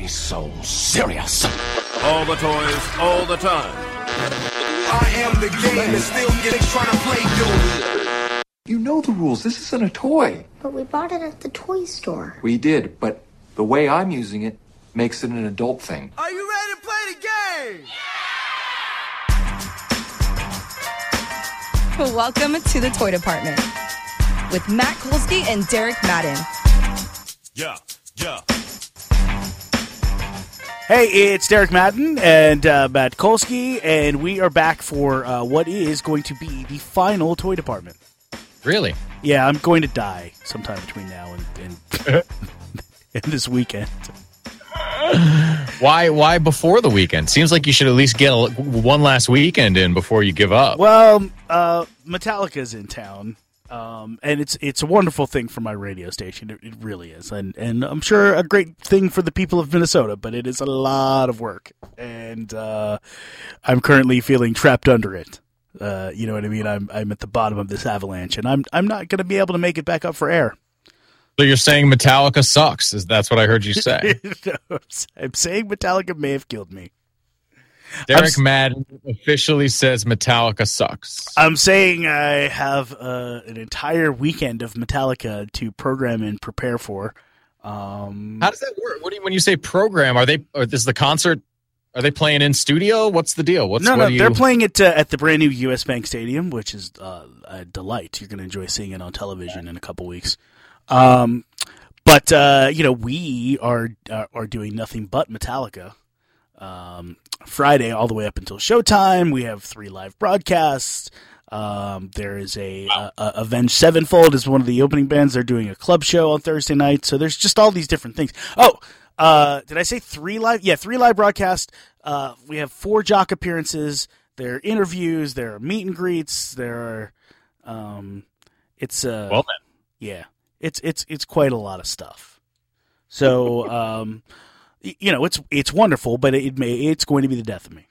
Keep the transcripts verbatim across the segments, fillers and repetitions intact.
He's so serious. All the toys, all the time. I am the game and still getting trying to play you. You know the rules. This isn't a toy. But we bought it at the toy store. We did, but the way I'm using it makes it an adult thing. Are you ready to play the game? Welcome to the Toy Department with Matt Kolsky and Derek Madden. Yeah, yeah. Hey, it's Derek Madden and uh, Matt Kolsky, and we are back for uh, what is going to be the final Toy Department. Really? Yeah, I'm going to die sometime between now and, and, and this weekend. Why Why before the weekend? Seems like you should at least get a, one last weekend in before you give up. Well, uh, Metallica's in town, um, and it's it's a wonderful thing for my radio station. It, it really is, and and I'm sure a great thing for the people of Minnesota. But it is a lot of work, and uh, I'm currently feeling trapped under it. Uh, you know what I mean? I'm I'm at the bottom of this avalanche, and I'm I'm not going to be able to make it back up for air. So you're saying Metallica sucks? Is that's what I heard you say? No, I'm saying Metallica may have killed me. Derek I'm, Madden officially says Metallica sucks. I'm saying I have uh, an entire weekend of Metallica to program and prepare for. Um, How does that work? What do you, when you say program, are they? Or is the concert? Are they playing in studio? What's the deal? What's no, what no, do you... they're playing it uh, at the brand new U S Bank Stadium, which is uh, a delight. You're going to enjoy seeing it on television in a couple weeks. Um, but, uh, you know, we are, are, are doing nothing but Metallica, um, Friday all the way up until showtime. We have three live broadcasts. Um, there is a, wow. a, a Avenged Sevenfold is one of the opening bands. They're doing a club show on Thursday night. So there's just all these different things. Oh, uh, did I say three live? Yeah, three live broadcasts. Uh, we have four jock appearances. There are interviews. There are meet and greets. There are, um, it's, uh, well then. Yeah. It's it's it's quite a lot of stuff. So um, you know it's it's wonderful, but it may it's going to be the death of me.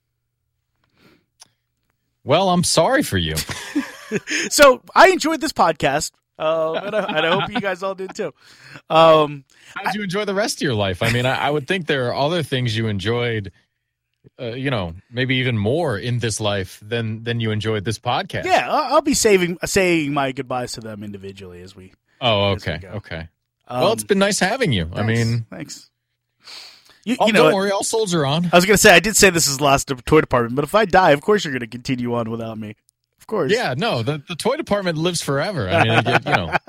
Well, I'm sorry for you. So I enjoyed this podcast, uh, and, I, and I hope you guys all did too. Um, How did you enjoy the rest of your life? I mean, I, I would think there are other things you enjoyed. Uh, you know, maybe even more in this life than than you enjoyed this podcast. Yeah, I'll, I'll be saving saying my goodbyes to them individually as we. Oh, okay, okay. Um, well, it's been nice having you. Thanks, I mean, thanks. You, oh, you know don't what? worry, I'll soldier on. I was going to say, I did say this is the last Toy Department, but if I die, of course you're going to continue on without me. Of course. Yeah, no, the, the Toy Department lives forever. I mean, I get, you know.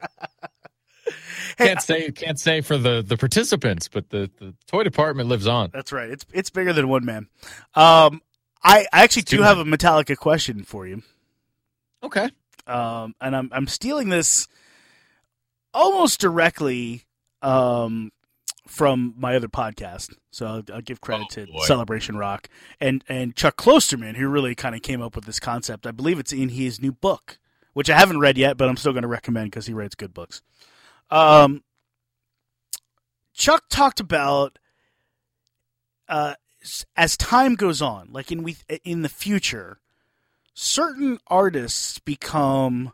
Hey, can't say can't say for the, the participants, but the, the Toy Department lives on. That's right. It's it's bigger than one man. Um, I, I actually do have a Metallica question for you. Okay. Um, and I'm I'm stealing this almost directly um, from my other podcast. So I'll, I'll give credit oh, to boy. Celebration Rock and and Chuck Klosterman, who really kind of came up with this concept. I believe it's in his new book, which I haven't read yet, but I'm still going to recommend because he writes good books. Um, Chuck talked about uh, as time goes on, like in we in the future, certain artists become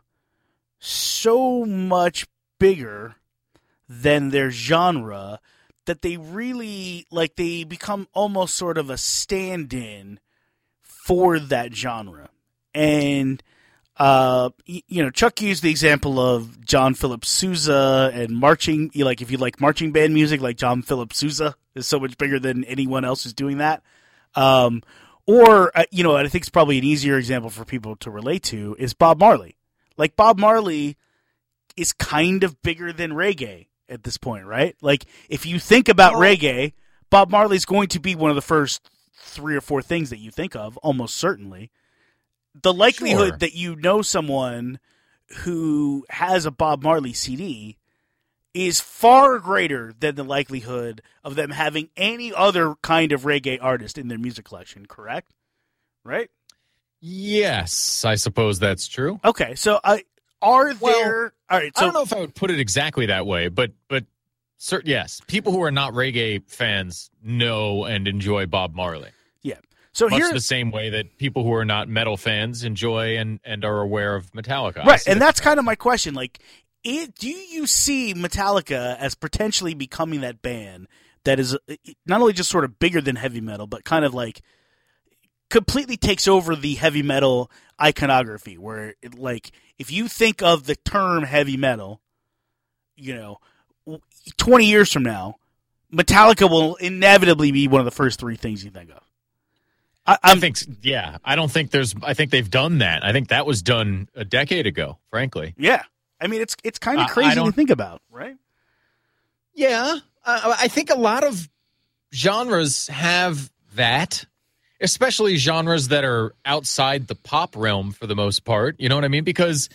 so much bigger than their genre that they really like they become almost sort of a stand-in for that genre. And Uh, you know, Chuck used the example of John Philip Sousa and marching. Like, if you like marching band music, like John Philip Sousa is so much bigger than anyone else who's doing that. Um, or, uh, you know, I think it's probably an easier example for people to relate to is Bob Marley. Like, Bob Marley is kind of bigger than reggae at this point, right? Like, if you think about oh. reggae, Bob Marley's going to be one of the first three or four things that you think of, almost certainly. The likelihood sure. that you know someone who has a Bob Marley C D is far greater than the likelihood of them having any other kind of reggae artist in their music collection, correct? Right? Yes, I suppose that's true. Okay, so uh, are there... Well, all right, so, I don't know if I would put it exactly that way, but but cert, yes, people who are not reggae fans know and enjoy Bob Marley. Yeah. So Much here, the same way that people who are not metal fans enjoy and, and are aware of Metallica. Right, and that's kind of my question. Like, it, do you see Metallica as potentially becoming that band that is not only just sort of bigger than heavy metal, but kind of like completely takes over the heavy metal iconography, where it, like if you think of the term heavy metal, you know, twenty years from now, Metallica will inevitably be one of the first three things you think of. I, I think, yeah, I don't think there's, I think they've done that. I think that was done a decade ago, frankly. Yeah. I mean, it's it's kind of Uh, crazy I don't- to think about, right? Yeah, uh, I think a lot of genres have that, especially genres that are outside the pop realm for the most part. You know what I mean? Because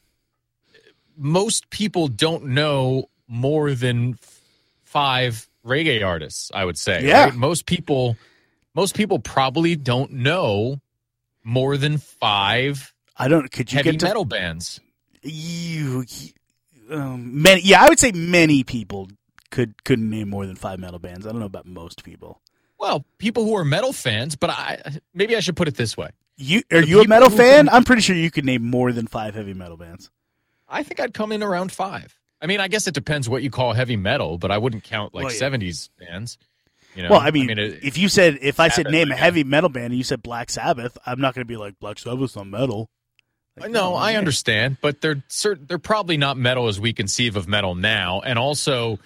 most people don't know more than f- five reggae artists, I would say. Yeah. right? Most people, most people probably don't know more than five I don't. Could you heavy get to metal bands. you? Um, many, yeah, I would say many people could couldn't name more than five metal bands. I don't know about most people. Well, people who are metal fans, but I maybe I should put it this way. You are The you a people metal who fan? can- I'm pretty sure you could name more than five heavy metal bands. I think I'd come in around five. I mean, I guess it depends what you call heavy metal, but I wouldn't count like Well, yeah. seventies bands. You know? Well, I mean, it- if you said if I said Sabbath, name a I guess. heavy metal band and you said Black Sabbath, I'm not going to be like Black Sabbath's not metal. Like, no, come on, I man. understand, but they're cert- they're probably not metal as we conceive of metal now. And also,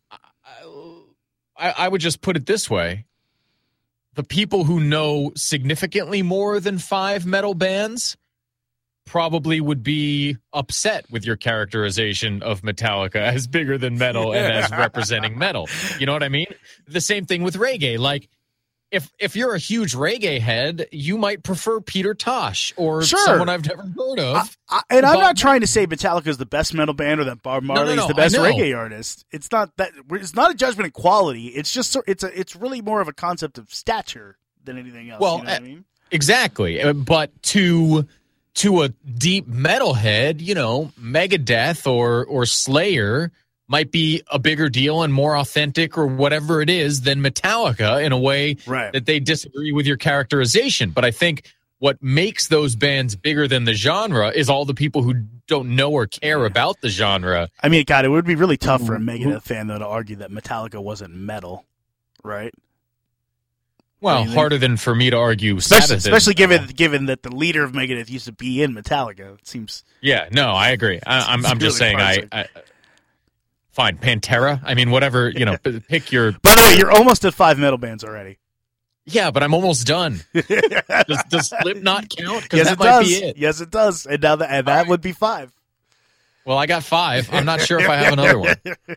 I, I would just put it this way: the people who know significantly more than five metal bands probably would be upset with your characterization of Metallica as bigger than metal and as representing metal. You know what I mean? The same thing with reggae. Like, if if you're a huge reggae head, you might prefer Peter Tosh or Sure. someone I've never heard of. I, and I'm Bob- not trying to say Metallica is the best metal band or that Bob no, Marley's no, the I best know. reggae artist. It's not that. It's not a judgment of quality. It's just so- it's a it's really more of a concept of stature than anything else. Well, you know what uh, I mean? Exactly. Uh, But to to a deep metalhead, you know, Megadeth or or Slayer might be a bigger deal and more authentic or whatever it is than Metallica in a way Right. that they disagree with your characterization. But I think what makes those bands bigger than the genre is all the people who don't know or care about the genre. I mean, God, it would be really tough for a Megadeth fan though to argue that Metallica wasn't metal, right? Well, What do you think? harder than for me to argue. Especially, Sabbath is especially given metal. given that the leader of Megadeth used to be in Metallica. It seems Yeah, no, I agree. I, I'm, I'm just really saying. I, parsing. I fine, Pantera. I mean, whatever. You know, p- pick your. By the way, you're almost at five metal bands already. Yeah, but I'm almost done. does, does Slipknot count? Because Yes, that it might does. be it. Yes, it does. And now that and that would be five. Well, I got five. I'm not sure if I have another one.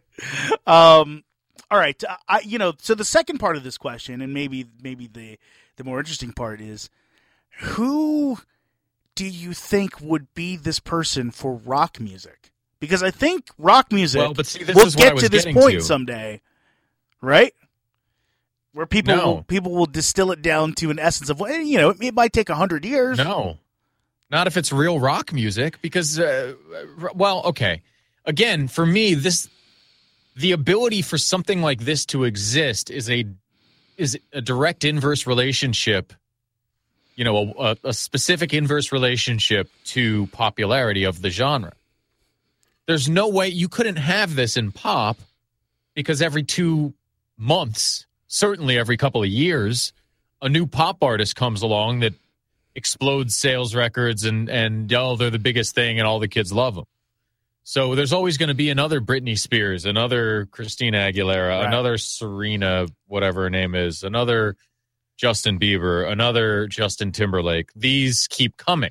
Um. All right. I you know so the second part of this question, and maybe maybe the the more interesting part is, who do you think would be this person for rock music? Because I think rock music Well, but see, this will is what I get was to this getting point to. someday, right? Where people No. will, people will distill it down to an essence of, well, you know, it, it might take a hundred years. No, not if it's real rock music. Because, uh, well, okay. Again, for me, this the ability for something like this to exist is a is a direct inverse relationship. You know, a, a specific inverse relationship to popularity of the genre. There's no way you couldn't have this in pop because every two months, certainly every couple of years, a new pop artist comes along that explodes sales records and, and oh, they're the biggest thing and all the kids love them. So there's always going to be another Britney Spears, another Christina Aguilera, Right. another Serena, whatever her name is, another Justin Bieber, another Justin Timberlake. These keep coming.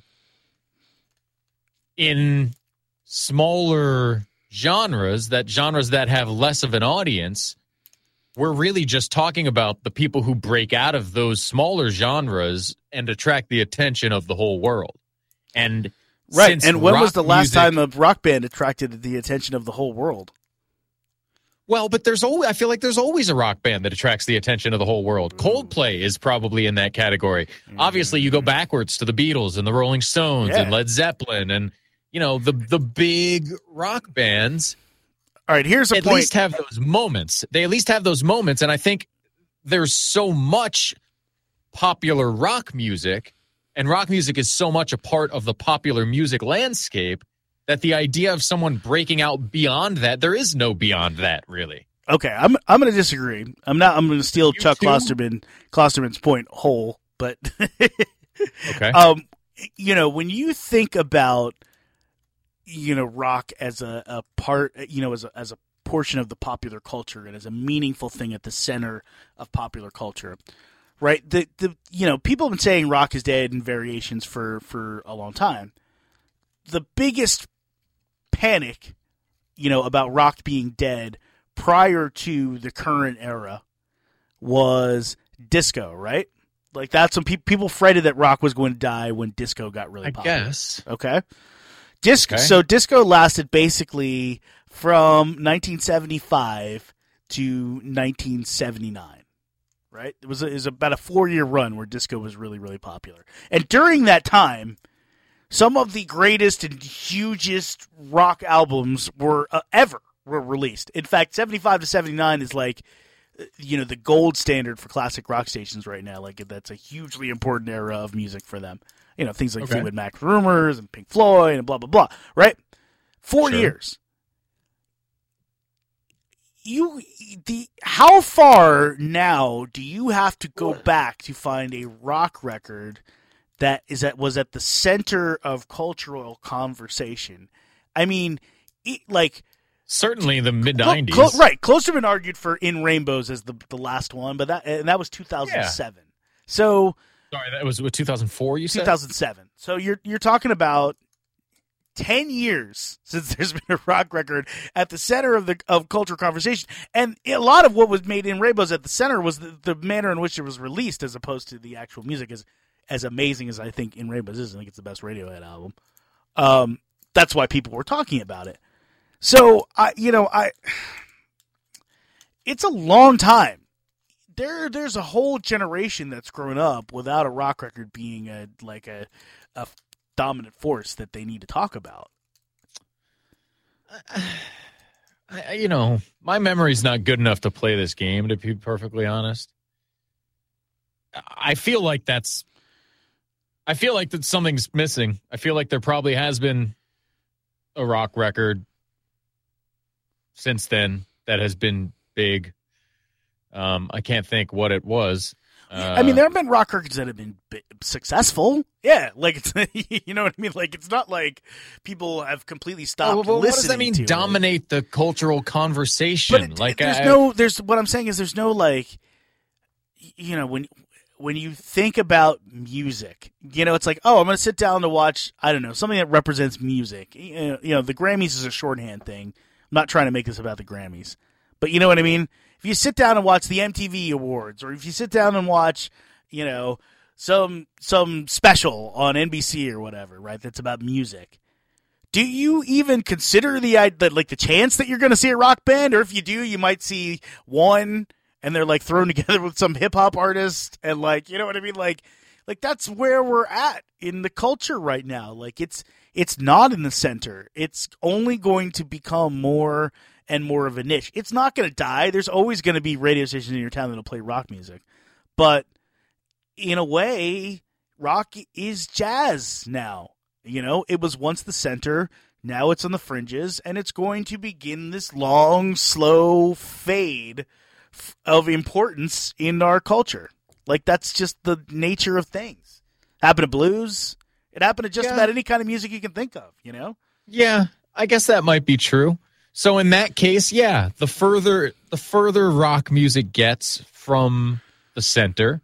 In smaller genres, that genres that have less of an audience, we're really just talking about the people who break out of those smaller genres and attract the attention of the whole world. And Right. since And when was rock the last music- time a rock band attracted the attention of the whole world? Well, but there's always, I feel like there's always a rock band that attracts the attention of the whole world. Coldplay is probably in that category. Obviously, you go backwards to the Beatles and the Rolling Stones Yeah. and Led Zeppelin and, you know, the the big rock bands All right, here's a at point. least have those moments. They at least have those moments. And I think there's so much popular rock music, and rock music is so much a part of the popular music landscape that the idea of someone breaking out beyond that, there is no beyond that, really. Okay, I'm I'm going to disagree. I'm not. I'm going to steal You Chuck too? Klosterman Klosterman's point whole, but Okay. um, you know, when you think about you know rock as a, a part, you know, as a as a portion of the popular culture and as a meaningful thing at the center of popular culture, right? The the you know people have been saying rock is dead in variations for for a long time. The biggest panic, you know, about rock being dead prior to the current era was disco, right? Like that's when pe- people fretted that rock was going to die when disco got really I popular. guess. Okay. Disco. Okay. So disco lasted basically from nineteen seventy-five to nineteen seventy-nine, right? It was, it was about a four-year run where disco was really, really popular. And during that time, some of the greatest and hugest rock albums were uh, ever were released. In fact, seventy-five to seventy-nine is like, you know, the gold standard for classic rock stations right now. Like that's a hugely important era of music for them. You know, things like Okay. Fleetwood Mac Rumors and Pink Floyd and blah, blah, blah, right? Four Sure. years. You the how far now do you have to go back to find a rock record that is that was at the center of cultural conversation? I mean, it, like Certainly the mid Clo- nineties. Clo- right, Klosterman argued for In Rainbows as the the last one, but that and that was two thousand seven. So Sorry, that was what, two thousand four, you said? two thousand seven. So you're you're talking about ten years since there's been a rock record at the center of the of cultural conversation, and a lot of what was made In Rainbows at the center was the, the manner in which it was released, as opposed to the actual music. As as amazing as I think In Rainbows is, I think it's the best Radiohead album. Um, that's why people were talking about it. So I, you know, I, it's a long time. There, there's a whole generation that's grown up without a rock record being a like a, a dominant force that they need to talk about. I, you know, my memory's not good enough to play this game, to be perfectly honest. I feel like that's, I feel like that something's missing. I feel like there probably has been a rock record since then that has been big. Um, I can't think what it was. Uh, I mean, there have been rock records that have been bi- successful. Yeah, like it's you know what I mean. Like it's not like people have completely stopped well, well, listening. what does that mean? To Dominate it. the cultural conversation? But it, like there's I, no. There's what I'm saying is there's no like, you know, when when you think about music, you know, it's like, oh, I'm going to sit down to watch, I don't know, something that represents music. You know, you know, the Grammys is a shorthand thing. I'm not trying to make this about the Grammys, but you know what I mean. If you sit down and watch the M T V Awards, or if you sit down and watch, you know, some some special on N B C or whatever, right? That's about music. Do you even consider the, the like the chance that you're going to see a rock band, or if you do, you might see one and they're like thrown together with some hip hop artist, and like, you know what I mean? Like, like that's where we're at in the culture right now. Like it's it's not in the center. It's only going to become more and more of a niche. It's not going to die. There's always going to be radio stations in your town that'll play rock music. But in a way, rock is jazz now. You know, it was once the center. Now it's on the fringes, and it's going to begin this long, slow fade of importance in our culture. Like, that's just the nature of things. Happened to blues. It happened to just Yeah. about any kind of music you can think of, you know? Yeah, I guess that might be true. So in that case, yeah, the further the further rock music gets from the center,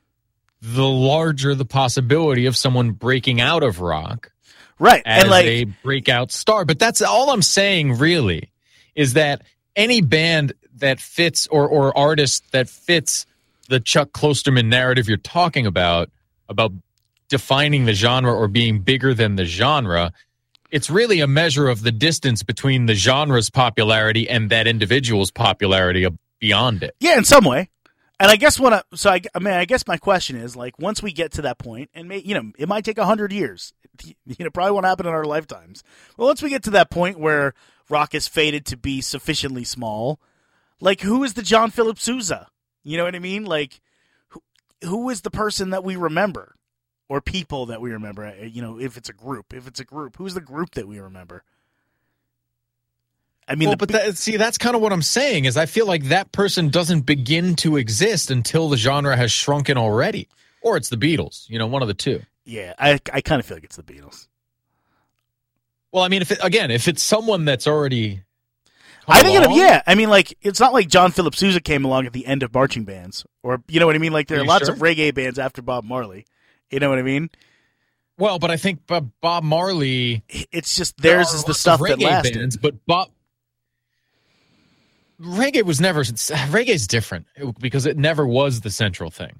the larger the possibility of someone breaking out of rock Right. as And like, a breakout star. But that's all I'm saying, really, is that any band that fits or or artist that fits the Chuck Klosterman narrative you're talking about, about defining the genre or being bigger than the genre, it's really a measure of the distance between the genre's popularity and that individual's popularity beyond it. yeah, in some way. And I guess what I, so I, I mean, I guess my question is, like, once we get to that point, and may, you know, it might take a hundred years, you know, probably won't happen in our lifetimes. But once we get to that point where rock is fated to be sufficiently small, like, who is the John Philip Sousa? You know what I mean? Like, who, who is the person that we remember? Or people that we remember, you know, if it's a group. If it's a group, who's the group that we remember? I mean, well, the, but that, see, that's kind of what I'm saying is I feel like that person doesn't begin to exist until the genre has shrunken already. Or it's the Beatles, you know, one of the two. Yeah, I I kind of feel like it's the Beatles. Well, I mean, if it, again, if it's someone that's already... I think, it, yeah. I mean, like, it's not like John Philip Sousa came along at the end of marching bands. Or, you know what I mean? Like, there are, are lots sure? of reggae bands after Bob Marley. You know what I mean? Well, but I think Bob, Bob Marley... It's just, theirs is the stuff that lasted. Bands, but Bob... Reggae was never... Reggae's different because it never was the central thing.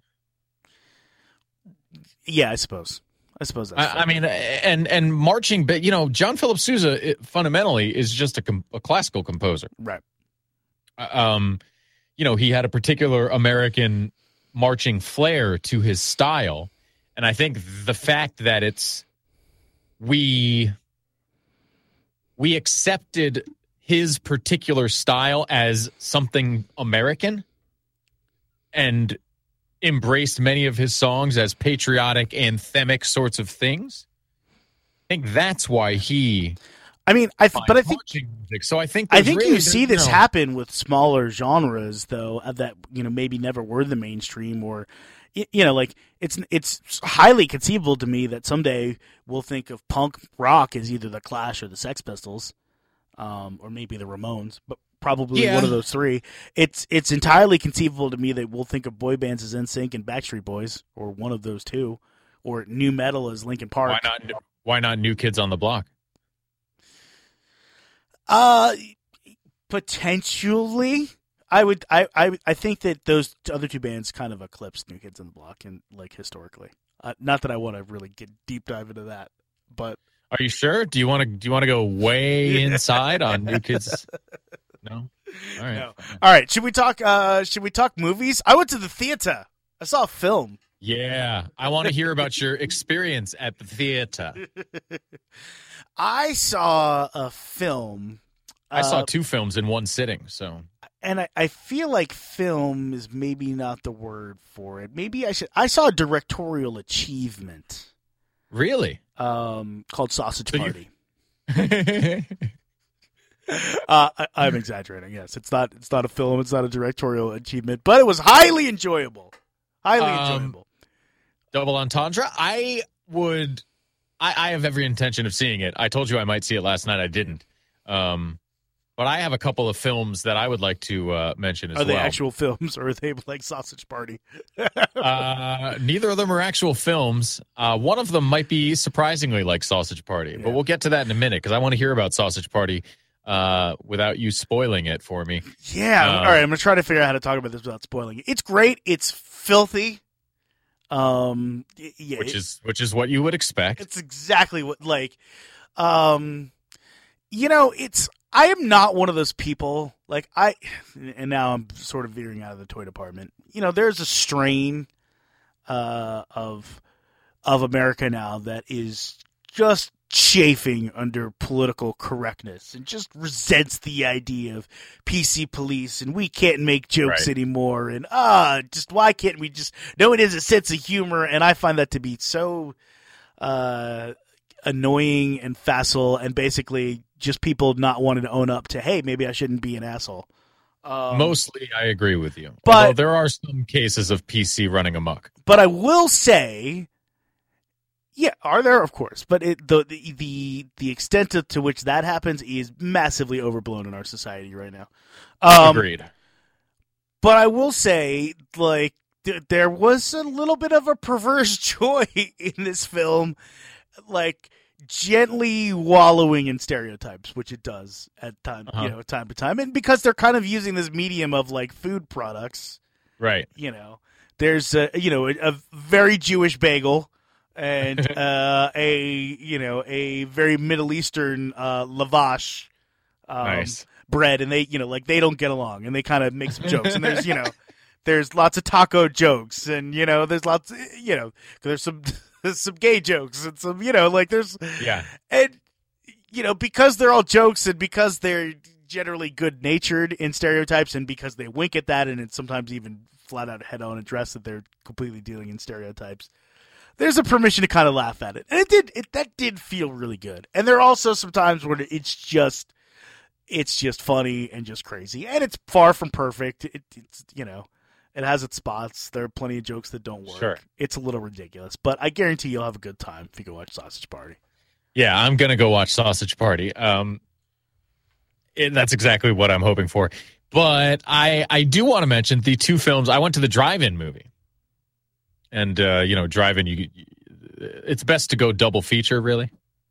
Yeah, I suppose. I suppose that's I, I mean, and and marching, but you know, John Philip Sousa it, fundamentally is just a, com- a classical composer, right? Um, you know, he had a particular American marching flair to his style, and I think the fact that it's we we accepted his particular style as something American, and embraced many of his songs as patriotic, anthemic sorts of things. I think that's why he. I mean, I th- but I think music. So I think I think really, you see this you know, happen with smaller genres, though, that you know maybe never were the mainstream, or you know, like it's it's highly conceivable to me that someday we'll think of punk rock as either the Clash or the Sex Pistols, um, or maybe the Ramones, but. Probably yeah. one of those three. It's it's entirely conceivable to me that we'll think of boy bands as N Sync and Backstreet Boys, or one of those two, or new metal as Linkin Park. Why not? Why not New Kids on the Block? Uh, potentially. I would. I, I I think that those other two bands kind of eclipsed New Kids on the Block, and like historically. Uh, not that I want to really get deep dive into that, but are you sure? Do you want to? Do you want to go way inside on New Kids? No. All right. No. All right. Should we talk? Uh, should we talk movies? I went to the theater. I saw a film. Yeah, I want to hear about your experience at the theater. I saw a film. I saw uh, two films in one sitting. So, and I, I feel like film is maybe not the word for it. Maybe I should. I saw a directorial achievement. Really? Um, called Sausage so Party. You... Uh, I, I'm exaggerating. Yes, it's not. It's not a film. It's not a directorial achievement, but it was highly enjoyable. Highly um, enjoyable. Double entendre. I would. I, I have every intention of seeing it. I told you I might see it last night. I didn't. Um, but I have a couple of films that I would like to uh, mention as well. Are they well. actual films, or are they like Sausage Party? uh, neither of them are actual films. Uh, one of them might be surprisingly like Sausage Party, Yeah. but we'll get to that in a minute because I want to hear about Sausage Party. Uh, without you spoiling it for me. Yeah. Um, all right. I'm gonna try to figure out how to talk about this without spoiling it. It's great. It's filthy. Um. Yeah. which it, is which is what you would expect. It's exactly what like. Um. You know, it's. I am not one of those people. Like I, and now I'm sort of veering out of the toy department. You know, there's a strain, uh, of, of America now that is just chafing under political correctness and just resents the idea of P C police and we can't make jokes Right. anymore and ah just why can't we just no it is a sense of humor, and I find that to be so uh annoying and facile and basically just people not wanting to own up to hey maybe I shouldn't be an asshole. Um, Mostly I agree with you. but- Although there are some cases of P C running amok. But I will say, yeah, are there? Of course. But it, the, the the the extent to, to which that happens is massively overblown in our society right now. Um, Agreed. But I will say, like, th- there was a little bit of a perverse joy in this film, like gently wallowing in stereotypes, which it does at time, Uh-huh. you know, time to time, and because they're kind of using this medium of like food products. Right. You know, there's a you know a, a very Jewish bagel and uh, a you know a very Middle Eastern uh, lavash um, Nice. bread, and they you know like they don't get along, and they kind of make some jokes, and there's you know there's lots of taco jokes, and you know there's lots you know there's some there's some gay jokes and some you know like there's Yeah. and you know because they're all jokes and because they're generally good natured in stereotypes and because they wink at that and it's sometimes even flat out head on address that they're completely dealing in stereotypes. There's a permission to kind of laugh at it. And it did, it, that did feel really good. And there are also some times where it's just, it's just funny and just crazy, and it's far from perfect. It, it's you know, it has its spots. There are plenty of jokes that don't work. Sure. It's a little ridiculous, but I guarantee you'll have a good time if you go watch Sausage Party. Yeah, I'm gonna go watch Sausage Party. Um, and that's exactly what I'm hoping for. But I I do want to mention the two films. I went to the drive-in movie, and uh, you know, drive-in. You, it's best to go double feature, really.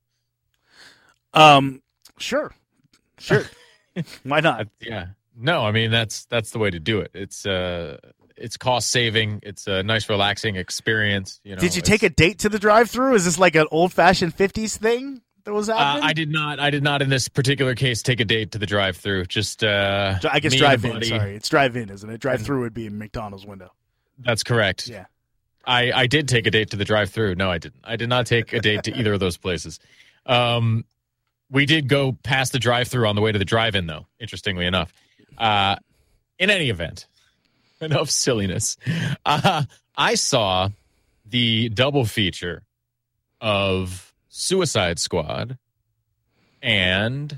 Um, sure. Sure. Why not? Yeah. No, I mean that's that's the way to do it. It's uh it's cost saving. It's a nice relaxing experience. You know. Did you take a date to the drive-through? Is this like an old-fashioned fifties thing that was happening? Uh, I did not. I did not in this particular case take a date to the drive-through. Just uh, I guess me and a drive-in. buddy. Sorry, it's drive-in, isn't it? Drive-through would be in McDonald's window. That's correct. Yeah. I I did take a date to the drive-through. No, I didn't. I did not take a date to either of those places. Um. We did go past the drive-thru on the way to the drive-in, though, interestingly enough. Uh, in any event, enough silliness. Uh, I saw the double feature of Suicide Squad and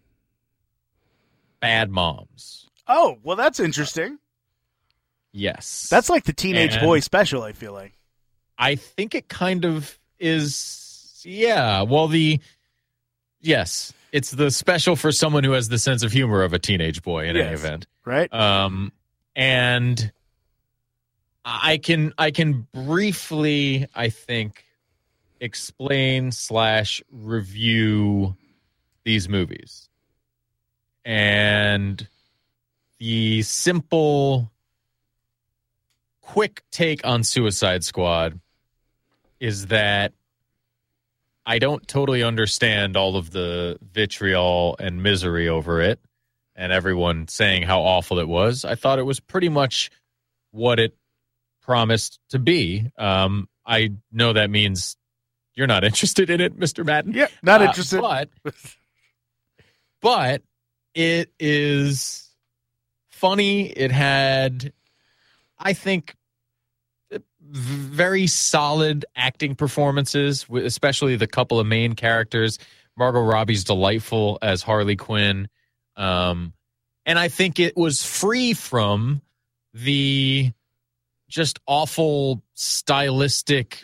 Bad Moms. Oh, well, that's interesting. Yes. That's like the teenage And boy special, I feel like. I think it kind of is, yeah. Well, the... Yes, it's the special for someone who has the sense of humor of a teenage boy in yes. any event, right? Um, and I can I can briefly, I think, explain slash review these movies, and the simple, quick take on Suicide Squad is that I don't totally understand all of the vitriol and misery over it and everyone saying how awful it was. I thought it was pretty much what it promised to be. Um, I know that means you're not interested in it, Mister Madden. Yeah, not uh, interested. But, but it is funny. It had, I think, very solid acting performances, especially the couple of main characters. Margot Robbie's delightful as Harley Quinn. Um, and I think it was free from the just awful stylistic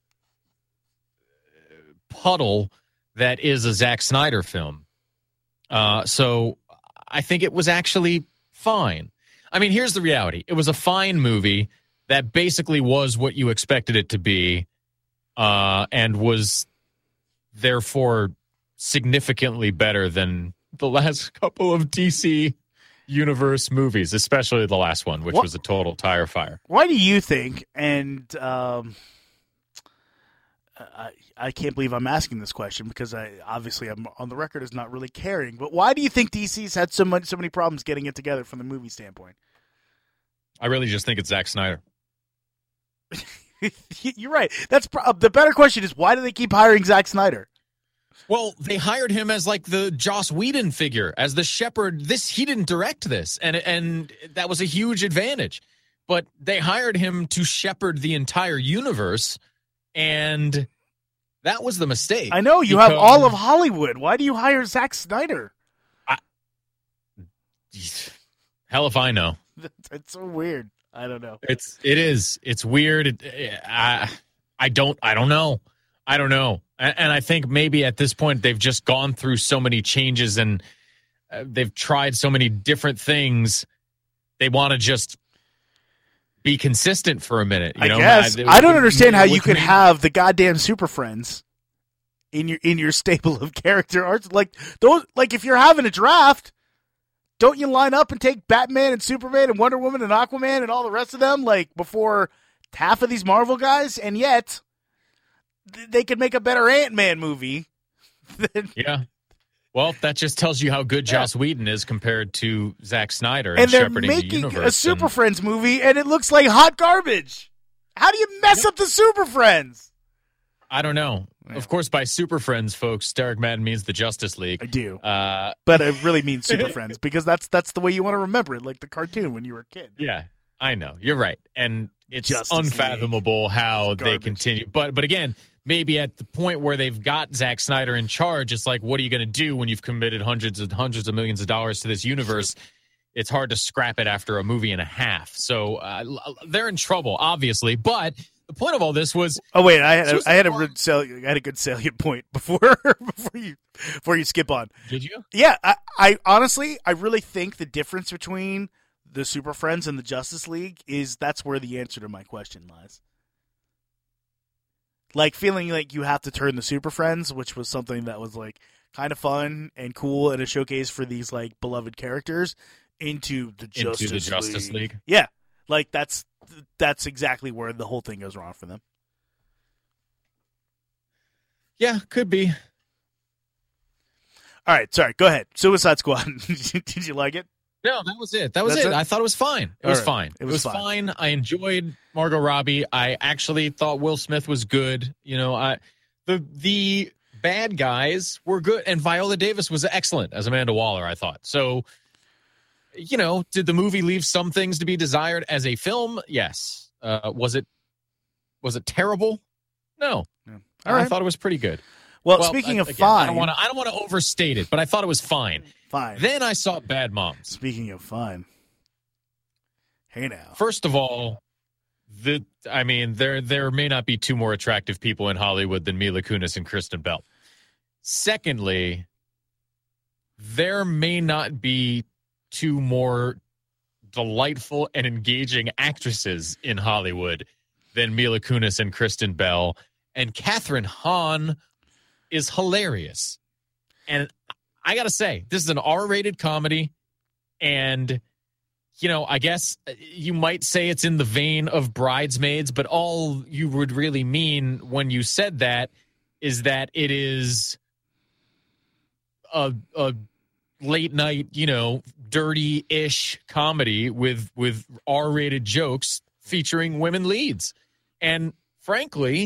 puddle that is a Zack Snyder film. Uh, so I think it was actually fine. I mean, here's the reality. It was a fine movie that basically was what you expected it to be, uh, and was therefore significantly better than the last couple of D C Universe movies, especially the last one, which what, was a total tire fire. Why do you think, and um, I, I can't believe I'm asking this question because I obviously I'm on the record as not really caring, but why do you think D C's had so much, so many problems getting it together from the movie standpoint? I really just think it's Zack Snyder. You're right. That's pro- the better question is why do they keep hiring Zack Snyder? Well, they hired him as like the Joss Whedon figure, as the shepherd. This he didn't direct this, and and that was a huge advantage. But they hired him to shepherd the entire universe, and that was the mistake. I know you because, have all of Hollywood. Why do you hire Zack Snyder? I, hell if I know. It's so weird. I don't know. It's it is. It's weird. It, I I don't I don't know. I don't know. And, and I think maybe at this point they've just gone through so many changes and uh, they've tried so many different things. They want to just be consistent for a minute. You I know? guess I, I don't understand how you could me. have the goddamn Super Friends in your in your stable of character arts. Like those. Like if you're having a draft. Don't you line up and take Batman and Superman and Wonder Woman and Aquaman and all the rest of them like before half of these Marvel guys? And yet th- they could make a better Ant-Man movie. Than- yeah. Well, that just tells you how good Joss yeah. Whedon is compared to Zack Snyder. And, and they're shepherding making the universe a Super and... Friends movie and it looks like hot garbage. How do you mess yep. up the Super Friends? I don't know. Yeah. Of course, by Super Friends, folks, Derek Madden means the Justice League. I do. Uh, but I really mean Super Friends because that's that's the way you want to remember it, like the cartoon when you were a kid. Yeah, I know. You're right. And it's Justice unfathomable League. how Garbage. they continue. But but again, maybe at the point where they've got Zack Snyder in charge, it's like, what are you going to do when you've committed hundreds and hundreds of millions of dollars to this universe? It's hard to scrap it after a movie and a half. So uh, they're in trouble, obviously. But the point of all this was, oh wait, I had Suicide I had a Squad- good salient, I had a good salient point before before you before you skip on. Did you? Yeah, I, I honestly I really think the difference between the Super Friends and the Justice League is that's where the answer to my question lies. Like feeling like you have to turn the Super Friends, which was something that was like kind of fun and cool and a showcase for these like beloved characters, into the Justice Into the Justice League. League. Yeah, like that's that's exactly where the whole thing goes wrong for them. Yeah, could be. All right, sorry. Go ahead. Suicide Squad. Did you like it? No, that was it. That was That's it. it? I thought it was fine. It All was right. fine. It was fine. fine. I enjoyed Margot Robbie. I actually thought Will Smith was good. You know, I the the bad guys were good, and Viola Davis was excellent as Amanda Waller, I thought. So, you know, did the movie leave some things to be desired as a film? Yes. Uh, was it was it terrible? No. Yeah. All I right. thought it was pretty good. Well, Well, speaking I- of again, fine, I don't want to I don't want to overstate it, but I thought it was fine. fine. Then I saw Bad Moms. Speaking of fine, hey now. First of all, the I mean, there there may not be two more attractive people in Hollywood than Mila Kunis and Kristen Bell. Secondly, there may not be two more delightful and engaging actresses in Hollywood than Mila Kunis and Kristen Bell. And Catherine Hahn is hilarious. And I got to say, this is an R-rated comedy, and you know, I guess you might say it's in the vein of Bridesmaids, but all you would really mean when you said that is that it is a, a late night, you know, dirty-ish comedy with with R-rated jokes featuring women leads. And frankly,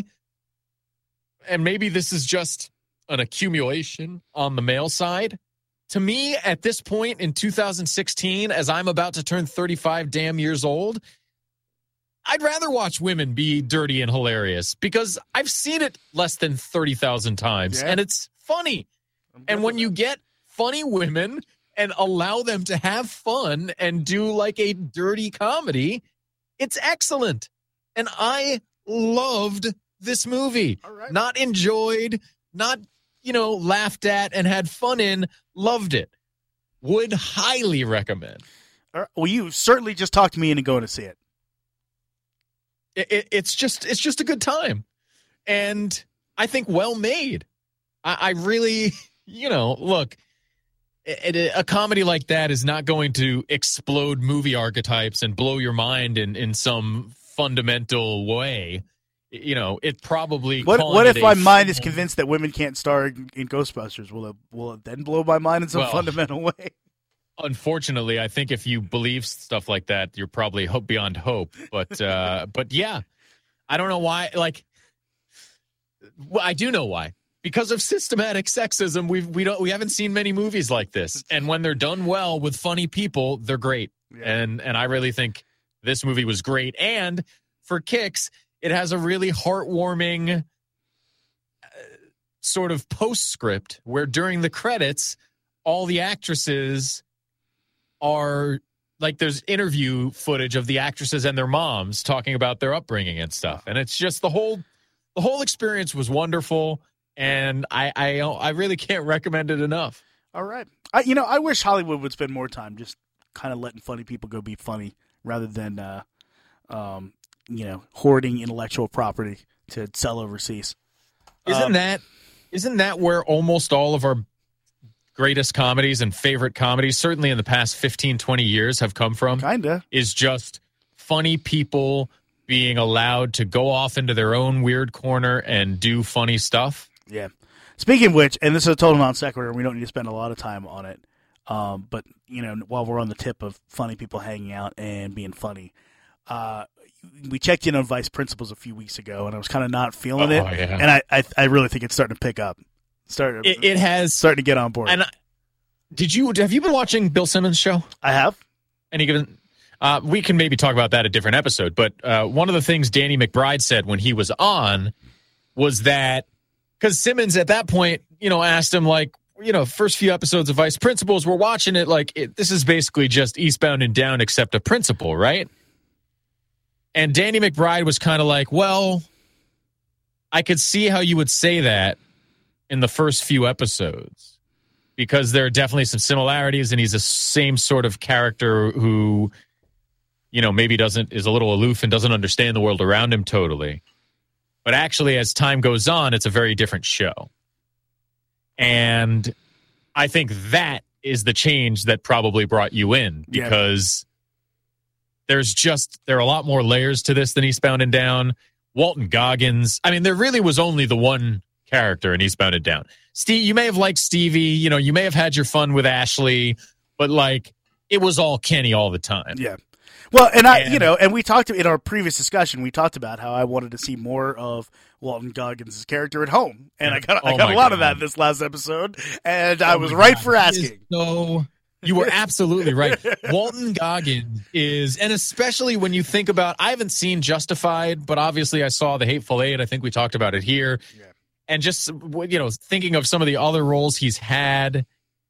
and maybe this is just an accumulation on the male side, to me, at this point in two thousand sixteen, as I'm about to turn thirty-five damn years old, I'd rather watch women be dirty and hilarious because I've seen it less than thirty thousand times, Yeah. and it's funny. And when you get funny women and allow them to have fun and do like a dirty comedy, it's excellent. And I loved this movie. All right. Not enjoyed, not, you know, laughed at and had fun in, loved it. Would highly recommend. All right. Well, you certainly just talked me into going to see it. It, it, it's just it's just a good time. And I think well made. I, I really, you know, look, it, it, a comedy like that is not going to explode movie archetypes and blow your mind in, in some fundamental way. You know, it probably. What calling What it if a my mind is film- convinced that women can't star in, in Ghostbusters? Will it Will it then blow my mind in some Well, fundamental way? Unfortunately, I think if you believe stuff like that, you're probably hope beyond hope. But uh, but yeah, I don't know why. Like, well, I do know why. Because of systematic sexism, we we don't we haven't seen many movies like this. And when they're done well with funny people, they're great. Yeah. And and I really think this movie was great. And for kicks, it has a really heartwarming uh, sort of postscript where during the credits, all the actresses are like, there's interview footage of the actresses and their moms talking about their upbringing and stuff. And it's just the whole, the whole experience was wonderful. And I, I, I really can't recommend it enough. All right. I, you know, I wish Hollywood would spend more time just kind of letting funny people go be funny rather than, uh, um, you know, hoarding intellectual property to sell overseas. Isn't Um, that, isn't that where almost all of our greatest comedies and favorite comedies, certainly in the past fifteen, twenty years, have come from? Kinda. Is just funny people being allowed to go off into their own weird corner and do funny stuff. Yeah. Speaking of which, and this is a total non sequitur, we don't need to spend a lot of time on it. Um, but, you know, while we're on the tip of funny people hanging out and being funny, uh, we checked in on Vice Principals a few weeks ago, and I was kind of not feeling Oh, it. yeah. And I, I I really think it's starting to pick up. Starting It, it has. starting to get on board. And I- did you have you been watching Bill Simmons' show? I have. Any given? Uh, we can maybe talk about that a different episode. But uh, one of the things Danny McBride said when he was on was that because Simmons at that point, you know, asked him like, you know, first few episodes of Vice Principals, we're watching it like it, this is basically just Eastbound and Down except a principal, right? And Danny McBride was kind of like, well, I could see how you would say that in the first few episodes because there are definitely some similarities and he's the same sort of character who, you know, maybe doesn't is a little aloof and doesn't understand the world around him totally. But actually, as time goes on, it's a very different show. And I think that is the change that probably brought you in because yeah. there's just, there are a lot more layers to this than Eastbound and Down. Walton Goggins, I mean, there really was only the one character in Eastbound and Down. Steve, you may have liked Stevie, you know, you may have had your fun with Ashley, but like, it was all Kenny all the time. Yeah. Well, and I, and, you know, and we talked in our previous discussion, we talked about how I wanted to see more of Walton Goggins' character at home, and I got, oh I got a lot God. of that in this last episode, and oh I was right God. for asking. So you were absolutely right. Walton Goggins is, and especially when you think about, I haven't seen Justified, but obviously I saw The Hateful Eight. I think we talked about it here, yeah. and just you know, thinking of some of the other roles he's had,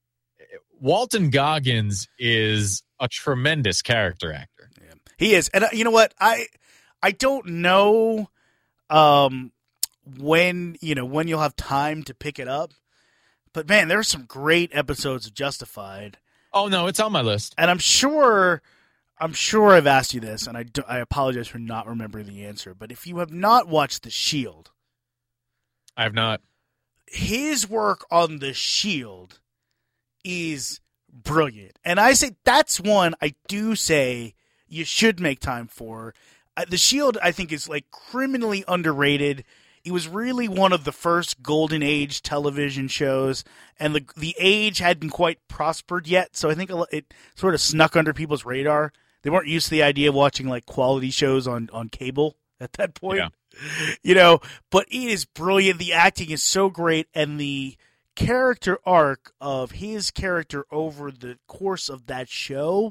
Walton Goggins is a tremendous character actor. He is. And uh, you know what? I I don't know um, when, you know, when you'll have time to pick it up. But, man, there are some great episodes of Justified. Oh, no, it's on my list. And I'm sure I'm sure I've asked you this, and I, do, I apologize for not remembering the answer. But if you have not watched The Shield. I have not. His work on The Shield is brilliant. And I say that's one I do say you should make time for. Uh, the Shield, I think, is like criminally underrated. It was really one of the first golden age television shows, and the the age hadn't quite prospered yet, so I think it sort of snuck under people's radar. They weren't used to the idea of watching like quality shows on, on cable at that point. Yeah. You know, but it is brilliant. The acting is so great, and the character arc of his character over the course of that show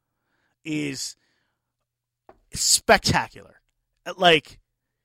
is spectacular. Like,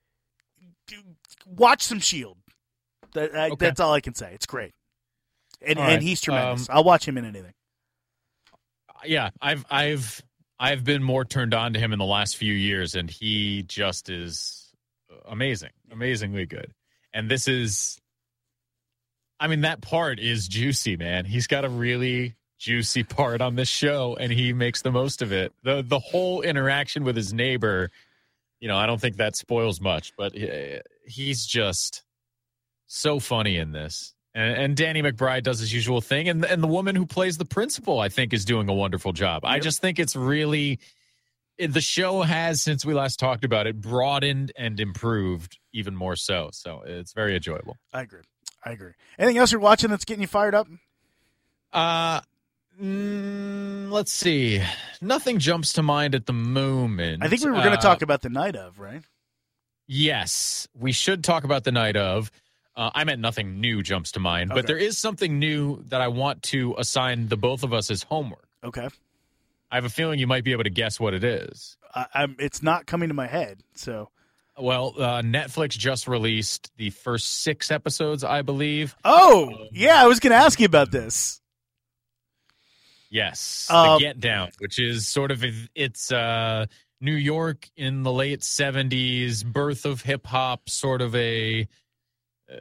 watch some Shield. That, I, okay. That's all I can say. It's great, and right. and he's tremendous. Um, I'll watch him in anything. Yeah, I've I've I've been more turned on to him in the last few years, and he just is amazing, amazingly good. And this is, I mean, that part is juicy, man. He's got a really juicy part on this show, and he makes the most of it. The the whole interaction with his neighbor, you know, I don't think that spoils much, but he, he's just so funny in this. And, and Danny McBride does his usual thing, and and the woman who plays the principal, I think, is doing a wonderful job. Yep. I just think it's really, the show has, since we last talked about it, broadened and improved even more so. So it's very enjoyable. I agree. I agree. Anything else you're watching that's getting you fired up? Uh, mm, let's see. Nothing jumps to mind at the moment. I think we were going to uh, talk about The Night Of, right? Yes, we should talk about The Night Of. Uh, I meant nothing new jumps to mind, okay. But there is something new that I want to assign the both of us as homework. Okay. I have a feeling you might be able to guess what it is. I, I'm, it's not coming to my head, so... Well, uh, Netflix just released the first six episodes, I believe. Oh, um, yeah, I was going to ask you about this. Yes, um, The Get Down, which is sort of, it's uh, New York in the late seventies, birth of hip-hop, sort of a, uh,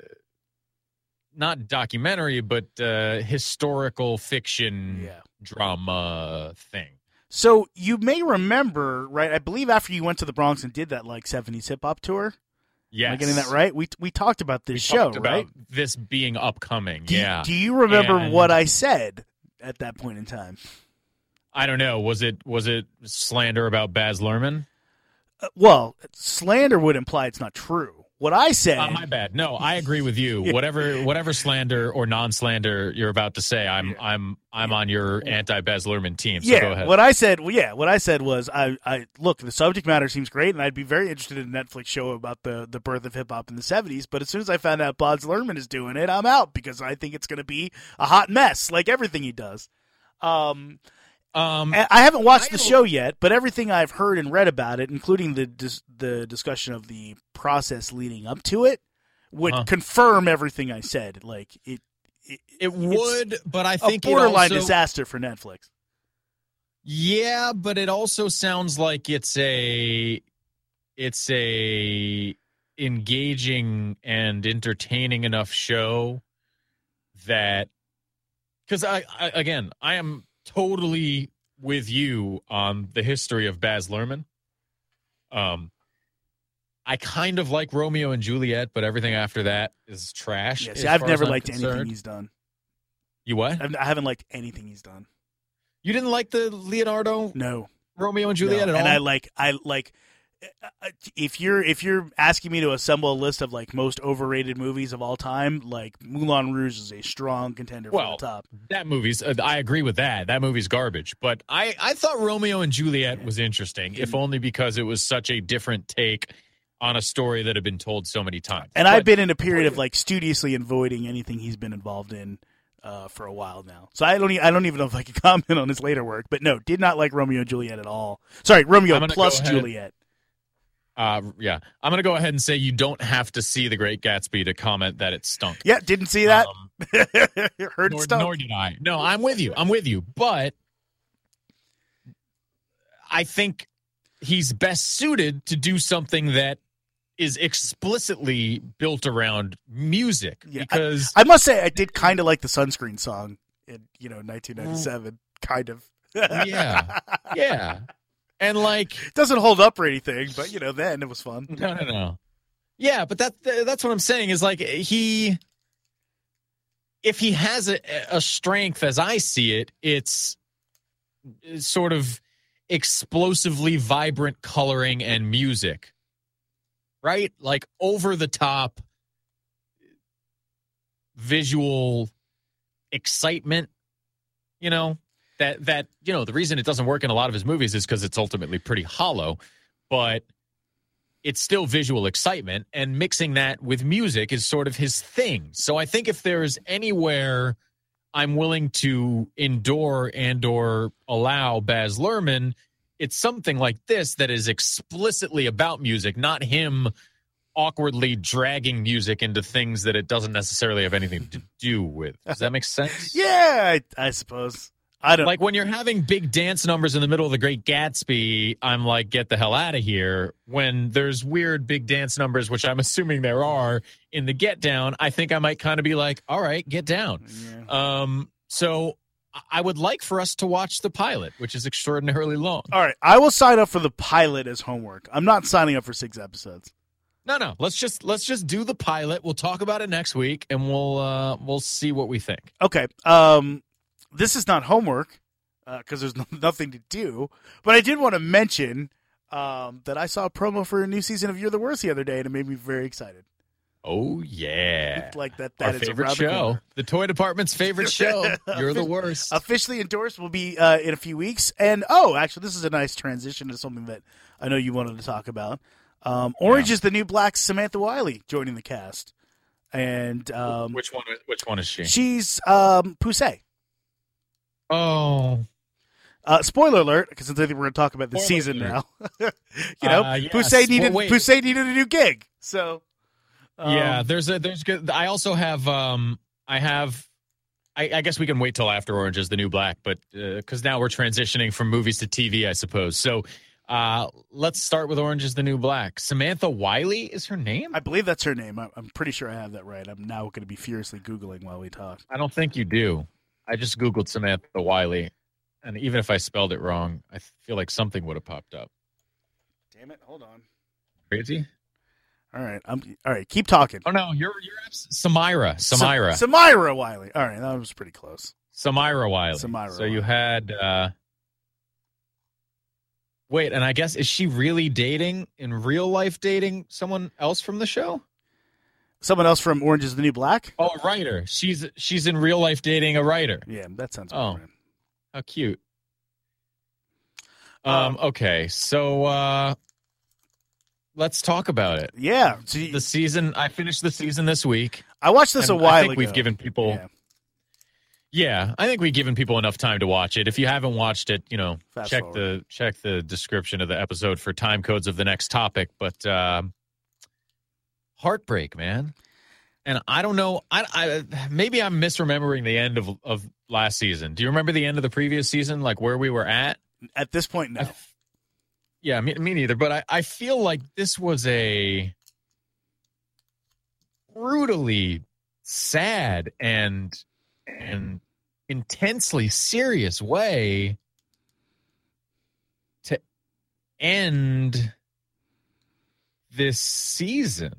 not documentary, but uh, historical fiction yeah. drama thing. So you may remember, right? I believe after you went to the Bronx and did that like seventies hip hop tour. Yes. Am I getting that right? We we talked about this we show, talked about right? This being upcoming. Do, yeah. Do you remember and what I said at that point in time? I don't know. Was it was it slander about Baz Luhrmann? Uh, well, slander would imply it's not true. What I said. Uh, my bad. No, I agree with you. yeah. Whatever, whatever slander or non-slander you're about to say, I'm, yeah. I'm, I'm yeah. on your anti-Baz Luhrmann team. So yeah. go ahead. What I said. Well, yeah. What I said was, I, I look. The subject matter seems great, and I'd be very interested in a Netflix show about the, the birth of hip hop in the seventies. But as soon as I found out Baz Luhrmann is doing it, I'm out because I think it's going to be a hot mess, like everything he does. Um, Um, And I haven't watched I the don't- show yet, but everything I've heard and read about it, including the dis- the discussion of the process leading up to it, would Huh. confirm everything I said. Like it, it, it would, but I a think borderline it also, disaster for Netflix. Yeah, but it also sounds like it's a it's a engaging and entertaining enough show that because I, I again I am totally with you on the history of Baz Luhrmann. Um, I kind of like Romeo and Juliet, but everything after that is trash. Yeah, as see, I've far never as I'm liked anything concerned. he's done. You what? I've, I haven't liked anything he's done. You didn't like the Leonardo No, Romeo and Juliet no. at all? And I like, I like. uh, If you're if you're asking me to assemble a list of like most overrated movies of all time, like Moulin Rouge is a strong contender Well, for the top. that movie's, uh, I agree with that. That movie's garbage. But I, I thought Romeo and Juliet was interesting, if only because it was such a different take on a story that had been told so many times. And But- I've been in a period of like studiously avoiding anything he's been involved in uh, for a while now. So I don't e- I don't even know if I can comment on his later work. But no, did not like Romeo and Juliet at all. Sorry, Romeo I'm gonna plus go ahead. Juliet. Uh, yeah, I'm going to go ahead and say you don't have to see The Great Gatsby to comment that it stunk. Yeah, didn't see that. Um, Heard nor, stuff. nor did I. No, I'm with you. I'm with you. But I think he's best suited to do something that is explicitly built around music. Yeah, because I must say I did kind of like the Sunscreen song in you know nineteen ninety-seven. Kind of. yeah, yeah, and like It doesn't hold up or anything, but you know then it was fun. no, no, no. Yeah, but that that's what I'm saying is like he, if he has a, a strength as I see it, it's sort of explosively vibrant coloring and music, right? Like over the top visual excitement, you know, that, that, you know, the reason it doesn't work in a lot of his movies is because it's ultimately pretty hollow, but it's still visual excitement, and mixing that with music is sort of his thing. So I think if there's anywhere I'm willing to endure and or allow Baz Luhrmann, it's something like this that is explicitly about music, not him awkwardly dragging music into things that it doesn't necessarily have anything to do with. Does that make sense? Yeah, I, I suppose. I don't Like when you're having big dance numbers in the middle of The Great Gatsby, I'm like, get the hell out of here. When there's weird big dance numbers, which I'm assuming there are in the Get Down, I think I might kind of be like, all right, get down. Yeah. Um, so I would like for us to watch the pilot, which is extraordinarily long. All right, I will sign up for the pilot as homework. I'm not signing up for six episodes. No, no, let's just let's just do the pilot. We'll talk about it next week, and we'll uh, we'll see what we think. Okay. Um, this is not homework because there's no, nothing to do. But I did want to mention um, that I saw a promo for a new season of You're the Worst the other day, and it made me very excited. Oh yeah, Like that. That our is favorite around the show, corner. the toy department's favorite show. You're the worst. Officially endorsed will be uh, in a few weeks. And oh, actually, this is a nice transition to something that I know you wanted to talk about. Um, Orange Yeah. is the New Black. Samantha Wiley joining the cast, and um, which one? Which one is she? she's um, Poussey. Oh, Uh, spoiler alert, because I think we're going to talk about the Spoiler season alert. now. you know, Uh, yes. Poussey needed Well, wait. Poussey needed a new gig. So um, yeah. There's a there's good. I also have um I have. I, I guess we can wait till after Orange is the New Black, but because uh, now we're transitioning from movies to T V, I suppose. So uh, let's start with Orange is the New Black. Samantha Wiley is her name? I believe that's her name. I, I'm pretty sure I have that right. I'm now going to be furiously Googling while we talk. I don't think you do. I just Googled Samantha Wiley, and even if I spelled it wrong, I feel like something would have popped up. Damn it! Hold on. Crazy? All right, I'm all right. Keep talking. Oh, no, you're, you're abs- Samira. Samira. Sam- Samira Wiley. All right, that was pretty close. Samira Wiley. Samira so you Wiley. had... Uh, wait, and I guess, is she really dating, in real life dating someone else from the show? Someone else from Orange is the New Black? Oh, a writer. She's she's in real life dating a writer. Yeah, that sounds Oh. about right. How cute. Um. Okay, so uh, let's talk about it. Yeah. So you- The season, I finished the season this week. I watched this and a while I think ago. we've given people... Yeah. Yeah, I think we've given people enough time to watch it. If you haven't watched it, you know, Fast check forward. the check the description of the episode for time codes of the next topic. But uh, heartbreak, man. And I don't know. I, I maybe I'm misremembering the end of of last season. Do you remember the end of the previous season, like where we were at? At this point, no. I, yeah, me, me neither. But I, I feel like this was a brutally sad and and intensely serious way to end this season.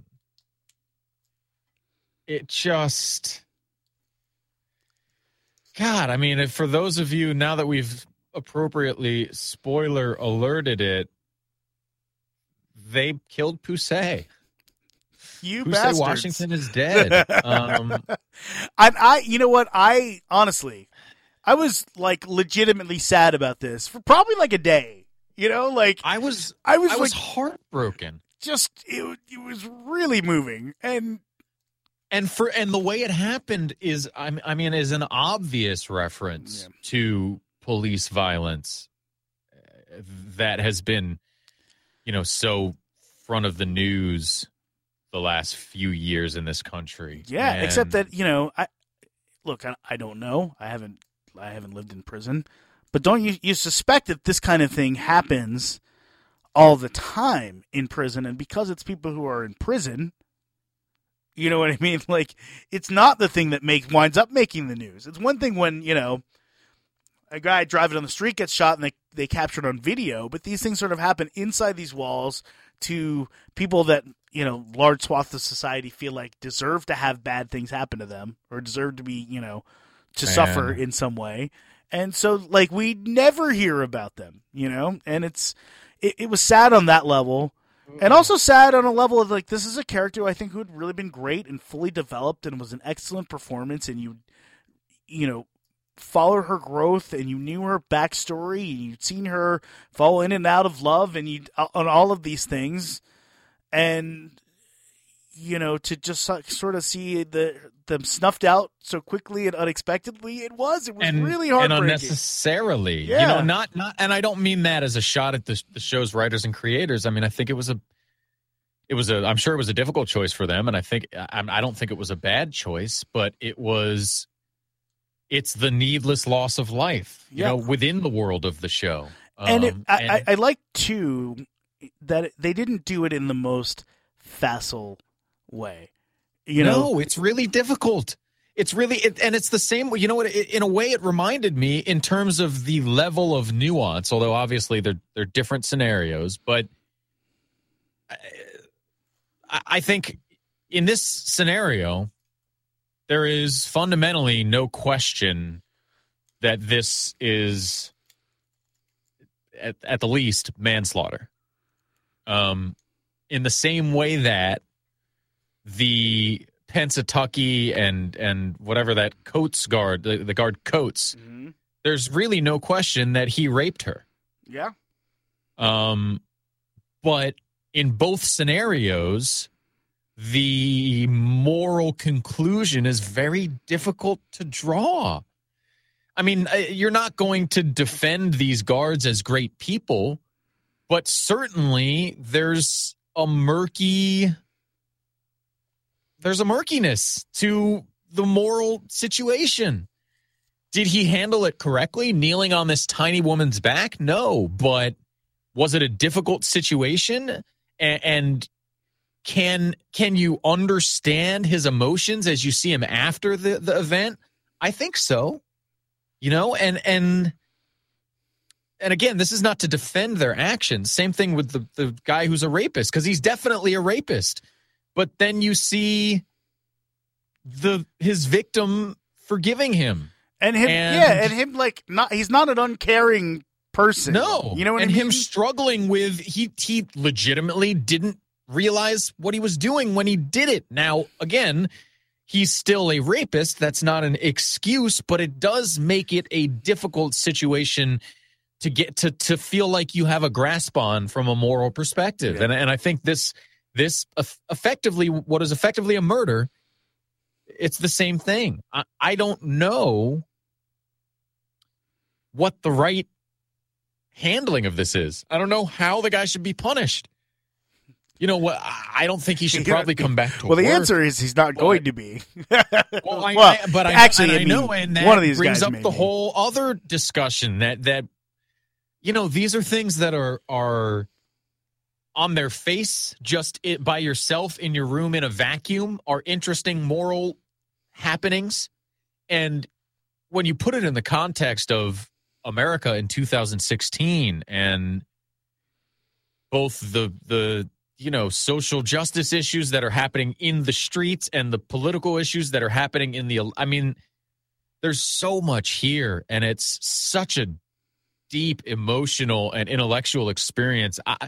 It just, God, I mean, for those of you, now that we've appropriately spoiler alerted it, they killed Poussey. You Poussey bastards. Washington is dead. Um, I, I, you know what? I honestly, I was like legitimately sad about this for probably like a day. You know, like I was, I was, I was like, heartbroken. Just it, it was really moving, and and for and the way it happened is, I, I mean, is an obvious reference Yeah. to police violence that has been, you know, so front of the news the last few years in this country. yeah. And Except that you know, I look, I, I don't know. I haven't, I haven't lived in prison, but don't you you suspect that this kind of thing happens all the time in prison, and because it's people who are in prison, you know what I mean? Like, it's not the thing that makes winds up making the news. It's one thing when, you know, a guy driving on the street gets shot and they, they capture it on video, but these things sort of happen inside these walls to people that, you know, large swaths of society feel like deserve to have bad things happen to them or deserve to be, you know, to Man. suffer in some way. And so, like, we never hear about them, you know, and it's, it, it was sad on that level. And also sad on a level of, like, this is a character who I think who had really been great and fully developed and was an excellent performance, and you, you know, followed her growth, and you knew her backstory, and you'd seen her fall in and out of love, and you on all of these things, and you know, to just sort of see the them snuffed out so quickly and unexpectedly, it was it was and, really and heartbreaking. unnecessarily, Yeah. you know, not not, and I don't mean that as a shot at the, the show's writers and creators. I mean, I think it was a, it was a, I'm sure it was a difficult choice for them, and I think I, I don't think it was a bad choice, but it was, it's the needless loss of life, you Yeah. know, within the world of the show. And, it, Um, I, and- I, I like, too, that they didn't do it in the most facile way. You know? No, it's really difficult. It's really, it, and it's the same, you know what, it, in a way it reminded me in terms of the level of nuance, although obviously they're, they're different scenarios, but I, I think in this scenario, there is fundamentally no question that this is, at, at the least, manslaughter. Um, in the same way that the Pennsatucky and and whatever that Coates guard, the, the guard Coates, Mm-hmm. there's really no question that he raped her. Yeah. Um, but in both scenarios, the moral conclusion is very difficult to draw. I mean, uh, you're not going to defend these guards as great people, but certainly there's a murky, there's a murkiness to the moral situation. Did he handle it correctly, kneeling on this tiny woman's back? No, but was it a difficult situation? And, and can can you understand his emotions as you see him after the, the event? I think so. You know, and and and again, this is not to defend their actions. Same thing with the, the guy who's a rapist, because he's definitely a rapist. But then you see the his victim forgiving him. And him, And- yeah, and him like not he's not an uncaring person. No, you know what and I mean? him struggling with he he legitimately didn't realize what he was doing when he did it. Now, again, he's still a rapist. That's not an excuse, but it does make it a difficult situation to get to to feel like you have a grasp on from a moral perspective. Yeah. And and I think this this effectively what is effectively a murder, it's the same thing. I, I don't know what the right handling of this is. I don't know how the guy should be punished. You know what? I don't think he should probably come back to well, work. the answer is he's not going to be. well, I, well, I, but I, actually, and I, I mean, know, and that one of these brings guys up maybe. the whole other discussion that that you know these are things that are are on their face, just it, by yourself in your room in a vacuum, are interesting moral happenings, and when you put it in the context of America in two thousand sixteen and both the the you know, social justice issues that are happening in the streets and the political issues that are happening in the, I mean, there's so much here, and it's such a deep emotional and intellectual experience. I,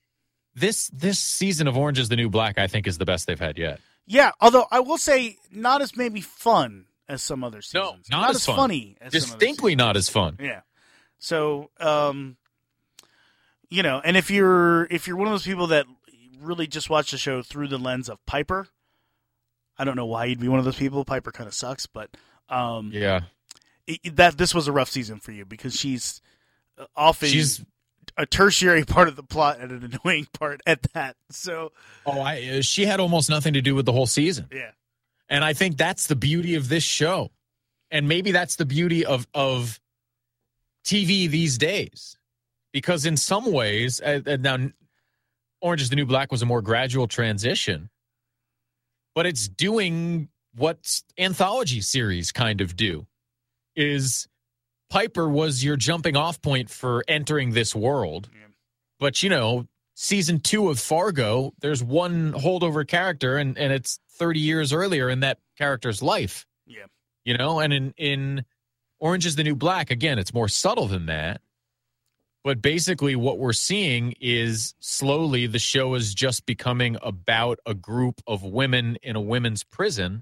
this, this season of Orange is the New Black, I think, is the best they've had yet. Yeah. Although I will say not as maybe fun as some other seasons. No, not, not as, as fun. funny as Distinctly some other not as fun. Yeah. So, um, you know, and if you're, if you're one of those people that really just watch the show through the lens of Piper, I don't know why you'd be one of those people. Piper kind of sucks, but um, yeah, it, that this was a rough season for you because she's often she's a tertiary part of the plot and an annoying part at that. So, oh, I she had almost nothing to do with the whole season. Yeah, and I think that's the beauty of this show, and maybe that's the beauty of of T V these days, because in some ways, uh, now. Orange is the New Black was a more gradual transition, but it's doing what anthology series kind of do. Is Piper was your jumping off point for entering this world. Yeah. But, you know, season two of Fargo, there's one holdover character, and, and it's thirty years earlier in that character's life. Yeah. You know, and in, in Orange is the New Black, again, it's more subtle than that. But basically what we're seeing is slowly the show is just becoming about a group of women in a women's prison,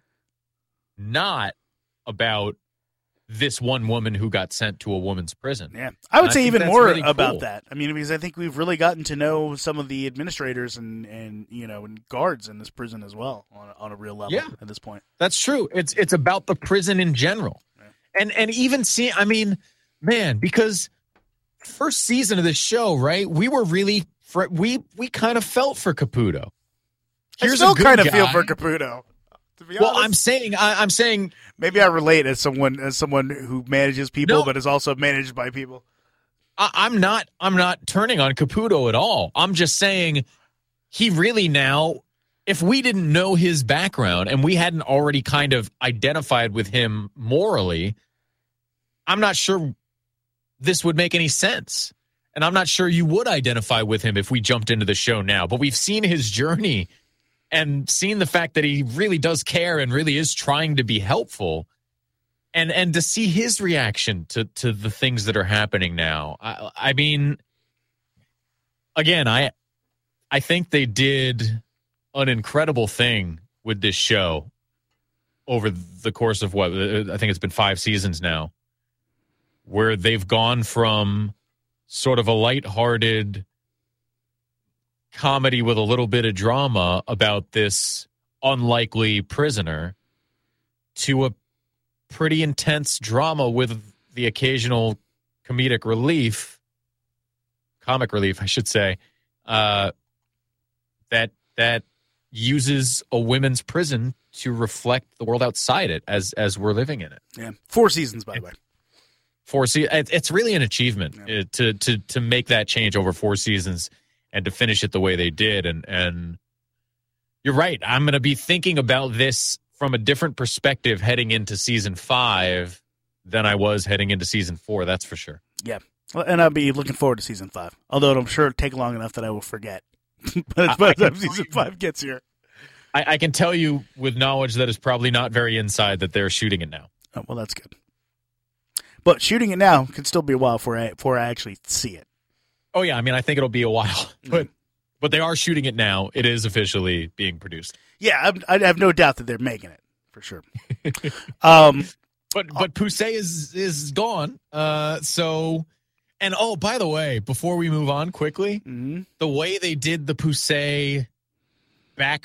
not about this one woman who got sent to a woman's prison. Yeah. I would and say I even that's more really about cool. that. I mean, because I think we've really gotten to know some of the administrators and, and you know, and guards in this prison as well on a, on a real level yeah. at this point. That's true. It's it's about the prison in general. Yeah. And and even see, I mean, man, because first season of this show, right? We were really fr- we we kind of felt for Caputo. Here's I still kind of guy. feel for Caputo. To be well, honest. I'm saying I, I'm saying maybe I relate as someone as someone who manages people, no, but is also managed by people. I, I'm not I'm not turning on Caputo at all. I'm just saying he really now, if we didn't know his background and we hadn't already kind of identified with him morally, I'm not sure this would make any sense. And I'm not sure you would identify with him if we jumped into the show now. But we've seen his journey and seen the fact that he really does care and really is trying to be helpful. And and to see his reaction to, to the things that are happening now. I, I mean, again, I I think they did an incredible thing with this show over the course of what, I think it's been five seasons now, where they've gone from sort of a lighthearted comedy with a little bit of drama about this unlikely prisoner to a pretty intense drama with the occasional comedic relief, comic relief, I should say, uh, that that uses a women's prison to reflect the world outside it as as we're living in it. Yeah, four seasons, by the way. Four seasons. It's really an achievement yeah. to to to make that change over four seasons and to finish it the way they did. And and you're right. I'm going to be thinking about this from a different perspective heading into season five than I was heading into season four. That's for sure. Yeah, well, and I'll be looking forward to season five. Although I'm sure it'll take long enough that I will forget. But by the time season five gets here, I, I can tell you with knowledge that is probably not very inside that they're shooting it now. Oh, well, that's good. But shooting it now could still be a while before I, before I actually see it. Oh, yeah. I mean, I think it'll be a while. But but they are shooting it now. It is officially being produced. Yeah, I'm, I have no doubt that they're making it, for sure. um, but but Poussey is, is gone. Uh, so, and oh, by the way, before we move on quickly, mm-hmm. the way they did the Poussey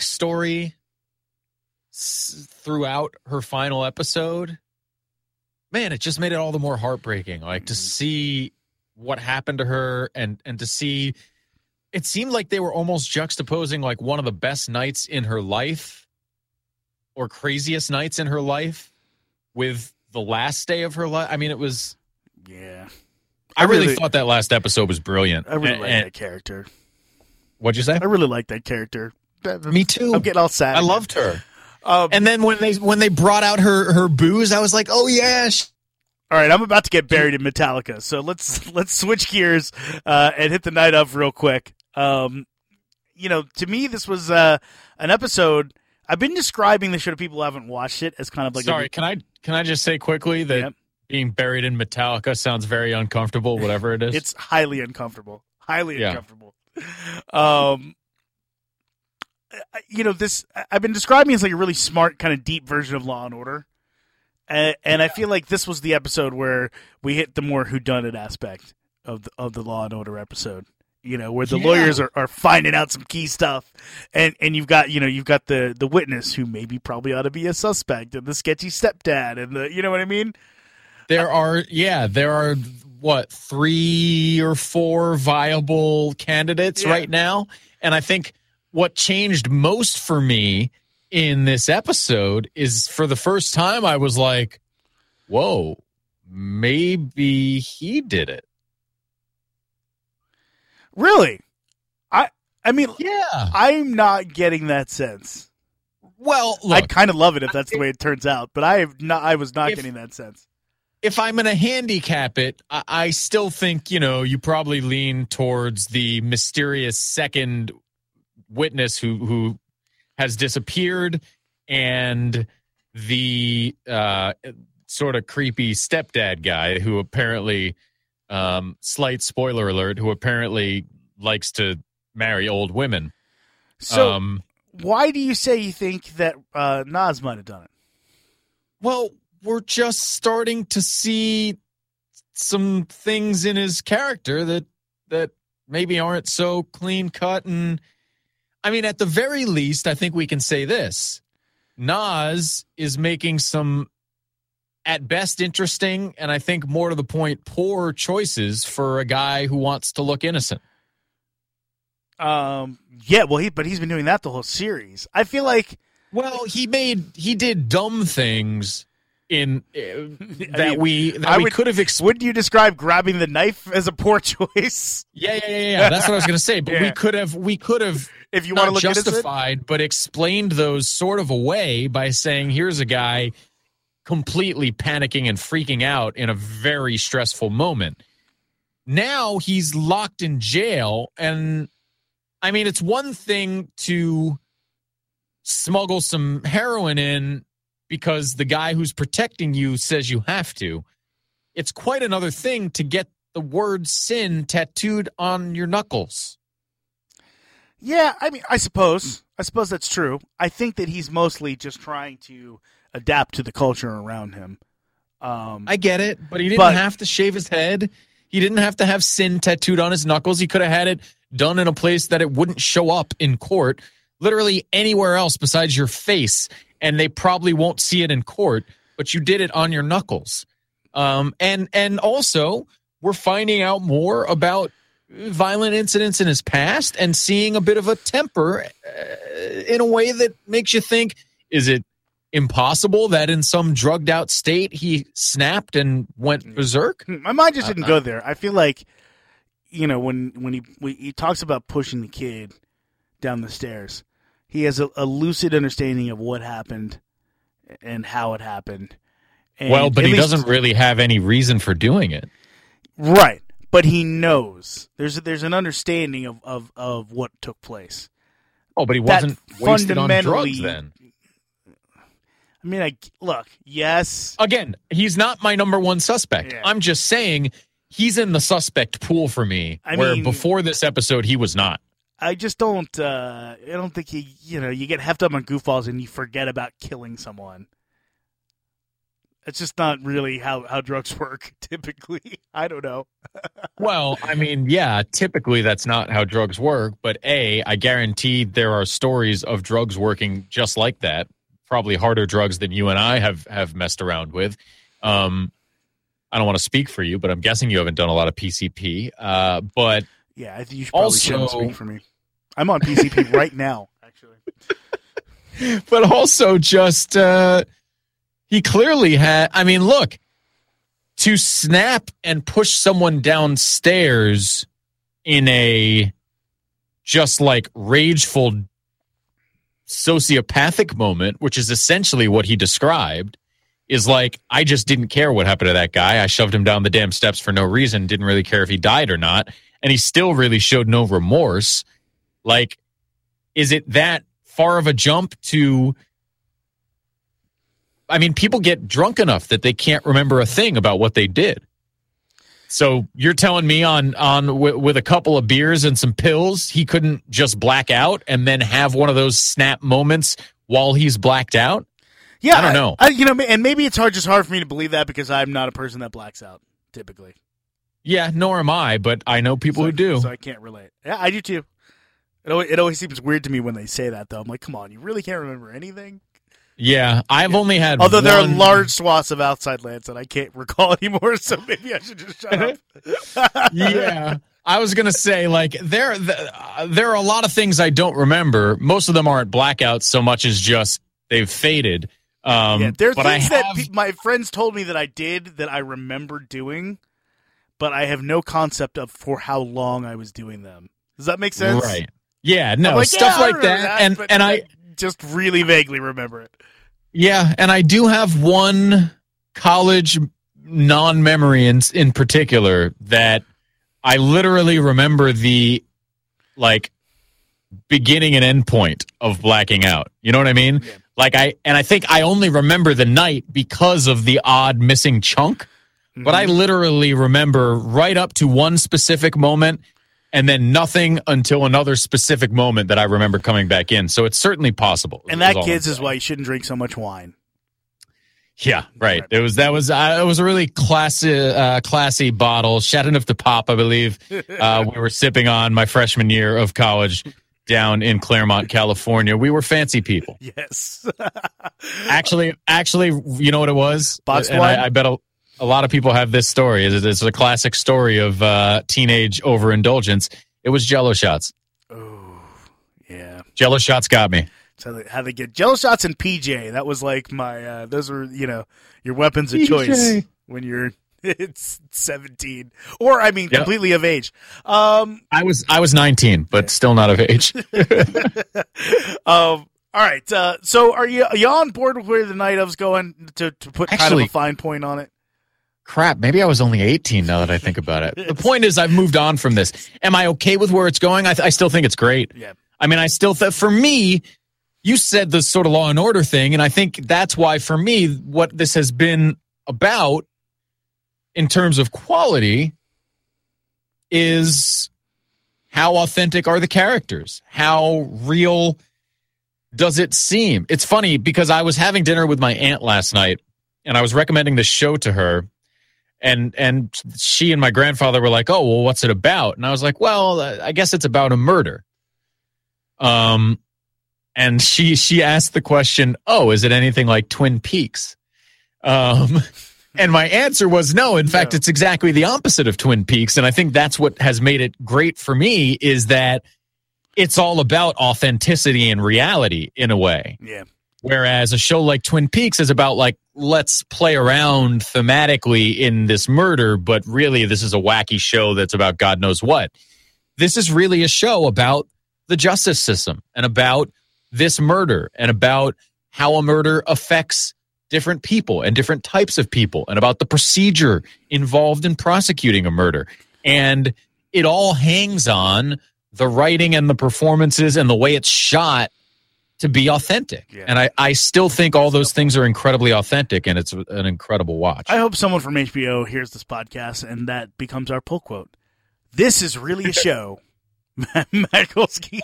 backstory s- throughout her final episode man, it just made it all the more heartbreaking. Like to see what happened to her and, and to see, it seemed like they were almost juxtaposing like one of the best nights in her life or craziest nights in her life with the last day of her life. I mean, it was, yeah. I, I really, really thought that last episode was brilliant. I really and, like and, that character. What'd you say? I really like that character. Me too. I'm getting all sad. I loved her. Um, and then when they when they brought out her her booze, I was like, oh yeah. All right, I'm about to get buried in Metallica, so let's let's switch gears uh, and hit the night up real quick. Um, you know, to me, this was uh, an episode. I've been describing the show to people who haven't watched it as kind of like. Sorry, a, can I can I just say quickly that yep. being buried in Metallica sounds very uncomfortable. Whatever it is, it's highly uncomfortable. Highly yeah. uncomfortable. Um. You know, this I've been describing as like a really smart, kind of deep version of Law and Order, and, and I feel like this was the episode where we hit the more whodunit aspect of the, of the Law and Order episode. You know, where the yeah. lawyers are, are finding out some key stuff, and and you've got you know you've got the, the witness who maybe probably ought to be a suspect, and the sketchy stepdad, and the you know what I mean. There are yeah, there are what three or four viable candidates yeah. right now, and I think. What changed most for me in this episode is for the first time I was like, whoa, maybe he did it. Really? I I mean, yeah. I'm not getting that sense. Well, look, I'd kind of love it if that's the way it turns out, but I have not I was not if, getting that sense. If I'm going to handicap it, I, I still think, you know, you probably lean towards the mysterious second witness who who has disappeared and the uh sort of creepy stepdad guy who apparently um slight spoiler alert who apparently likes to marry old women. So um why do you say you think that uh Nas might have done it? Well, we're just starting to see some things in his character that that maybe aren't so clean cut. And I mean, at the very least, I think we can say this. Nas is making some, at best, interesting, and I think more to the point, poor choices for a guy who wants to look innocent. Um, yeah, well, he but he's been doing that the whole series. I feel like, well, he made he did dumb things in uh, that I mean, we that I we would, could have. Exp- wouldn't you describe grabbing the knife as a poor choice? Yeah, yeah, yeah, yeah. That's what I was going to say. But yeah. we could have we could have. If you want to look justified, innocent? But explained those sort of away by saying, here's a guy completely panicking and freaking out in a very stressful moment. Now he's locked in jail. And I mean, it's one thing to smuggle some heroin in because the guy who's protecting you says you have to. It's quite another thing to get the word sin tattooed on your knuckles. Yeah, I mean, I suppose. I suppose that's true. I think that he's mostly just trying to adapt to the culture around him. Um, I get it, but he didn't but, have to shave his head. He didn't have to have sin tattooed on his knuckles. He could have had it done in a place that it wouldn't show up in court, literally anywhere else besides your face, and they probably won't see it in court, but you did it on your knuckles. Um, and and also, we're finding out more about violent incidents in his past and seeing a bit of a temper uh, in a way that makes you think, is it impossible that in some drugged out state he snapped and went berserk? My mind just didn't uh, go there. I feel like, you know, when, when he when he talks about pushing the kid down the stairs, he has a, a lucid understanding of what happened and how it happened. And well, but he least, doesn't really have any reason for doing it. Right. But he knows there's there's an understanding of, of, of what took place. Oh, but he that wasn't wasted on drugs then. I mean, I look, yes. Again, he's not my number one suspect. Yeah. I'm just saying he's in the suspect pool for me, I where mean, before this episode he was not. I just don't. Uh, I don't think you you know you get heft up on goofballs and you forget about killing someone. It's just not really how, how drugs work, typically. I don't know. Well, I mean, yeah, typically that's not how drugs work. But A, I guarantee there are stories of drugs working just like that. Probably harder drugs than you and I have, have messed around with. Um, I don't want to speak for you, but I'm guessing you haven't done a lot of P C P. Uh, but yeah, I think you should probably also, shouldn't speak for me. I'm on P C P right now, actually. But also just, uh, he clearly had, I mean, look, to snap and push someone downstairs in a just like rageful sociopathic moment, which is essentially what he described, is like, I just didn't care what happened to that guy. I shoved him down the damn steps for no reason, didn't really care if he died or not, and he still really showed no remorse. Like, is it that far of a jump to... I mean, people get drunk enough that they can't remember a thing about what they did. So you're telling me on on w- with a couple of beers and some pills, he couldn't just black out and then have one of those snap moments while he's blacked out? Yeah, I don't know. I, I, you know, and maybe it's hard, just hard for me to believe that because I'm not a person that blacks out typically. Yeah, nor am I, but I know people so, who do. So I can't relate. Yeah, I do too. It always, it always seems weird to me when they say that, though. I'm like, come on, you really can't remember anything? Yeah, I've only had Although one... there are large swaths of outside lands that I can't recall anymore, so maybe I should just shut up. Yeah, I was going to say, like, there, there are a lot of things I don't remember. Most of them aren't blackouts so much as just they've faded. Um, yeah, there are but things I that have... pe- my friends told me that I did that I remember doing, but I have no concept of for how long I was doing them. Does that make sense? Right. Yeah, no, like, stuff yeah, like that. that and and I... just really vaguely remember it. Yeah, and I do have one college non-memory in, in particular that I literally remember the, like, beginning and end point of blacking out. You know what I mean? Yeah. Like, I, and I think I only remember the night because of the odd missing chunk, mm-hmm. but I literally remember right up to one specific moment and then nothing until another specific moment that I remember coming back in. So it's certainly possible. And that, kids, is why you shouldn't drink so much wine. Yeah, right. It was that was uh, it was a really classy, uh, classy bottle, Chateauneuf de Pape, I believe. Uh, we were sipping on my freshman year of college down in Claremont, California. We were fancy people. Yes. actually, actually, you know what it was? Box and wine? I, I bet a, a lot of people have this story. It's, it's a classic story of uh, teenage overindulgence. It was Jell-O shots. Oh, yeah. Jell-O shots got me. So they, how they get Jell-O shots and P J. That was like my. Uh, those were you know your weapons of P J. choice when you're it's seventeen or I mean Yep. completely of age. Um, I was I was nineteen, but still not of age. um. All right. Uh, so are you are you on board with where the night of's going to to put kind Actually- of a fine point on it? Crap, maybe I was only eighteen now that I think about it. The point is I've moved on from this. Am I okay with where it's going? I, th- I still think it's great. Yeah. I mean, I still, th- for me, you said the sort of Law and Order thing, and I think that's why, for me, what this has been about in terms of quality is how authentic are the characters? How real does it seem? It's funny because I was having dinner with my aunt last night, and I was recommending this show to her, and and she and my grandfather were like, "Oh, well, what's it about?" And I was like, "Well, I guess it's about a murder." Um, and she she asked the question, "Oh, is it anything like Twin Peaks?" Um, and my answer was no. In fact, No. it's exactly the opposite of Twin Peaks, and I think that's what has made it great for me is that it's all about authenticity and reality in a way. Yeah. Whereas a show like Twin Peaks is about like, let's play around thematically in this murder, but really this is a wacky show that's about God knows what. This is really a show about the justice system and about this murder and about how a murder affects different people and different types of people and about the procedure involved in prosecuting a murder. And it all hangs on the writing and the performances and the way it's shot to be authentic. Yeah. And I, I still think all those things are incredibly authentic, and it's an incredible watch. I hope someone from H B O hears this podcast and that becomes our pull quote. This is really a show. Matt Kolsky.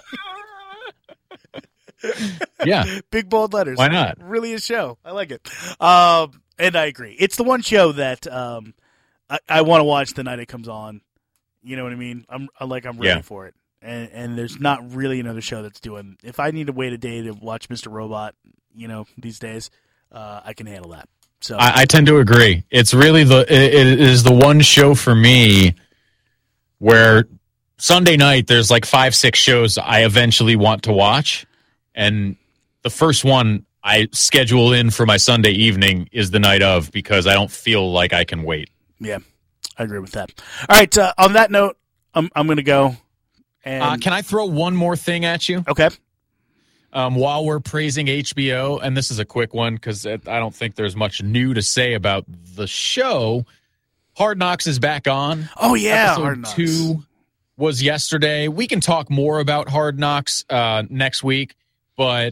Yeah. Big bold letters. Why not? Really a show. I like it. Um, and I agree. It's the one show that um, I, I want to watch the night it comes on. You know what I mean? I'm I like I'm ready Yeah. for it. And and there's not really another show that's doing. If I need to wait a day to watch Mister Robot, you know, these days, uh, I can handle that. So I, I tend to agree. It's really the it, it is the one show for me where Sunday night there's like five, six shows I eventually want to watch, and the first one I schedule in for my Sunday evening is the night of because I don't feel like I can wait. Yeah, I agree with that. All right, uh, on that note, I'm I'm going to go. And uh, can I throw one more thing at you? Okay. Um, while we're praising H B O, and this is a quick one because I don't think there's much new to say about the show. Hard Knocks is back on. Oh yeah, Episode Hard Knocks. two was yesterday. We can talk more about Hard Knocks uh, next week, but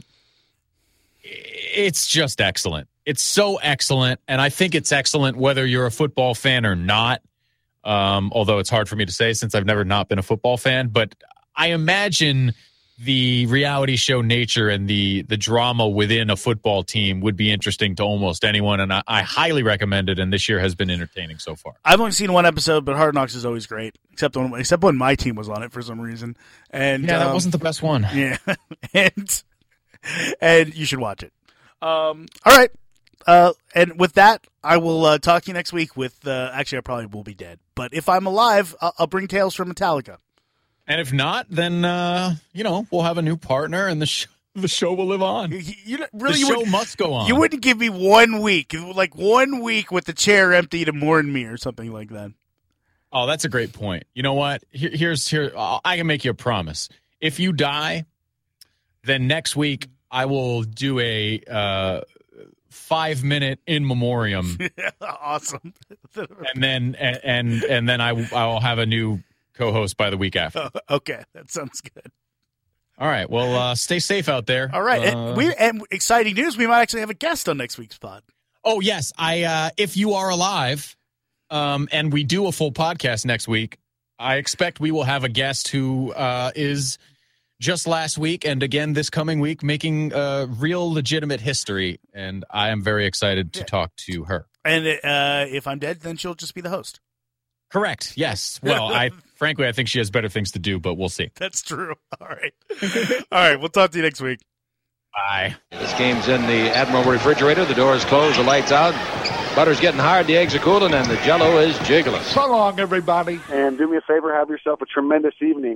it's just excellent. It's so excellent, and I think it's excellent whether you're a football fan or not. Um, although it's hard for me to say since I've never not been a football fan, but I imagine the reality show nature and the the drama within a football team would be interesting to almost anyone, and I, I highly recommend it, and this year has been entertaining so far. I've only seen one episode, but Hard Knocks is always great, except when except when my team was on it for some reason. And yeah, that um, wasn't the best one. Yeah, and and you should watch it. Um, all right, uh, and with that, I will uh, talk to you next week. With uh, actually, I probably will be dead, but if I'm alive, I'll, I'll bring Tales from Metallica. And if not, then, uh, you know, we'll have a new partner and the, sh- the show will live on. You, you really, the you show would, must go on. You wouldn't give me one week, like one week with the chair empty to mourn me or something like that. Oh, that's a great point. You know what? Here, here's here. I can make you a promise. If you die, then next week I will do a uh, five minute in memoriam. Awesome. and then and and, and then I I will have a new co-host by the week after. Oh, okay, that sounds good. All right. Well, uh, stay safe out there. All right. Uh, and we and exciting news. We might actually have a guest on next week's pod. Oh yes, I. Uh, if you are alive, um, and we do a full podcast next week, I expect we will have a guest who uh, is just last week and again this coming week making uh, real legitimate history, and I am very excited to yeah. talk to her. And uh, if I'm dead, then she'll just be the host. Correct. Yes. Well, I frankly I think she has better things to do, but we'll see. That's true. All right. All right. We'll talk to you next week. Bye. This game's in the Admiral refrigerator. The door's closed. The lights out. Butter's getting hard. The eggs are cooling, and the Jell-O is jiggling. So long, everybody. And do me a favor. Have yourself a tremendous evening.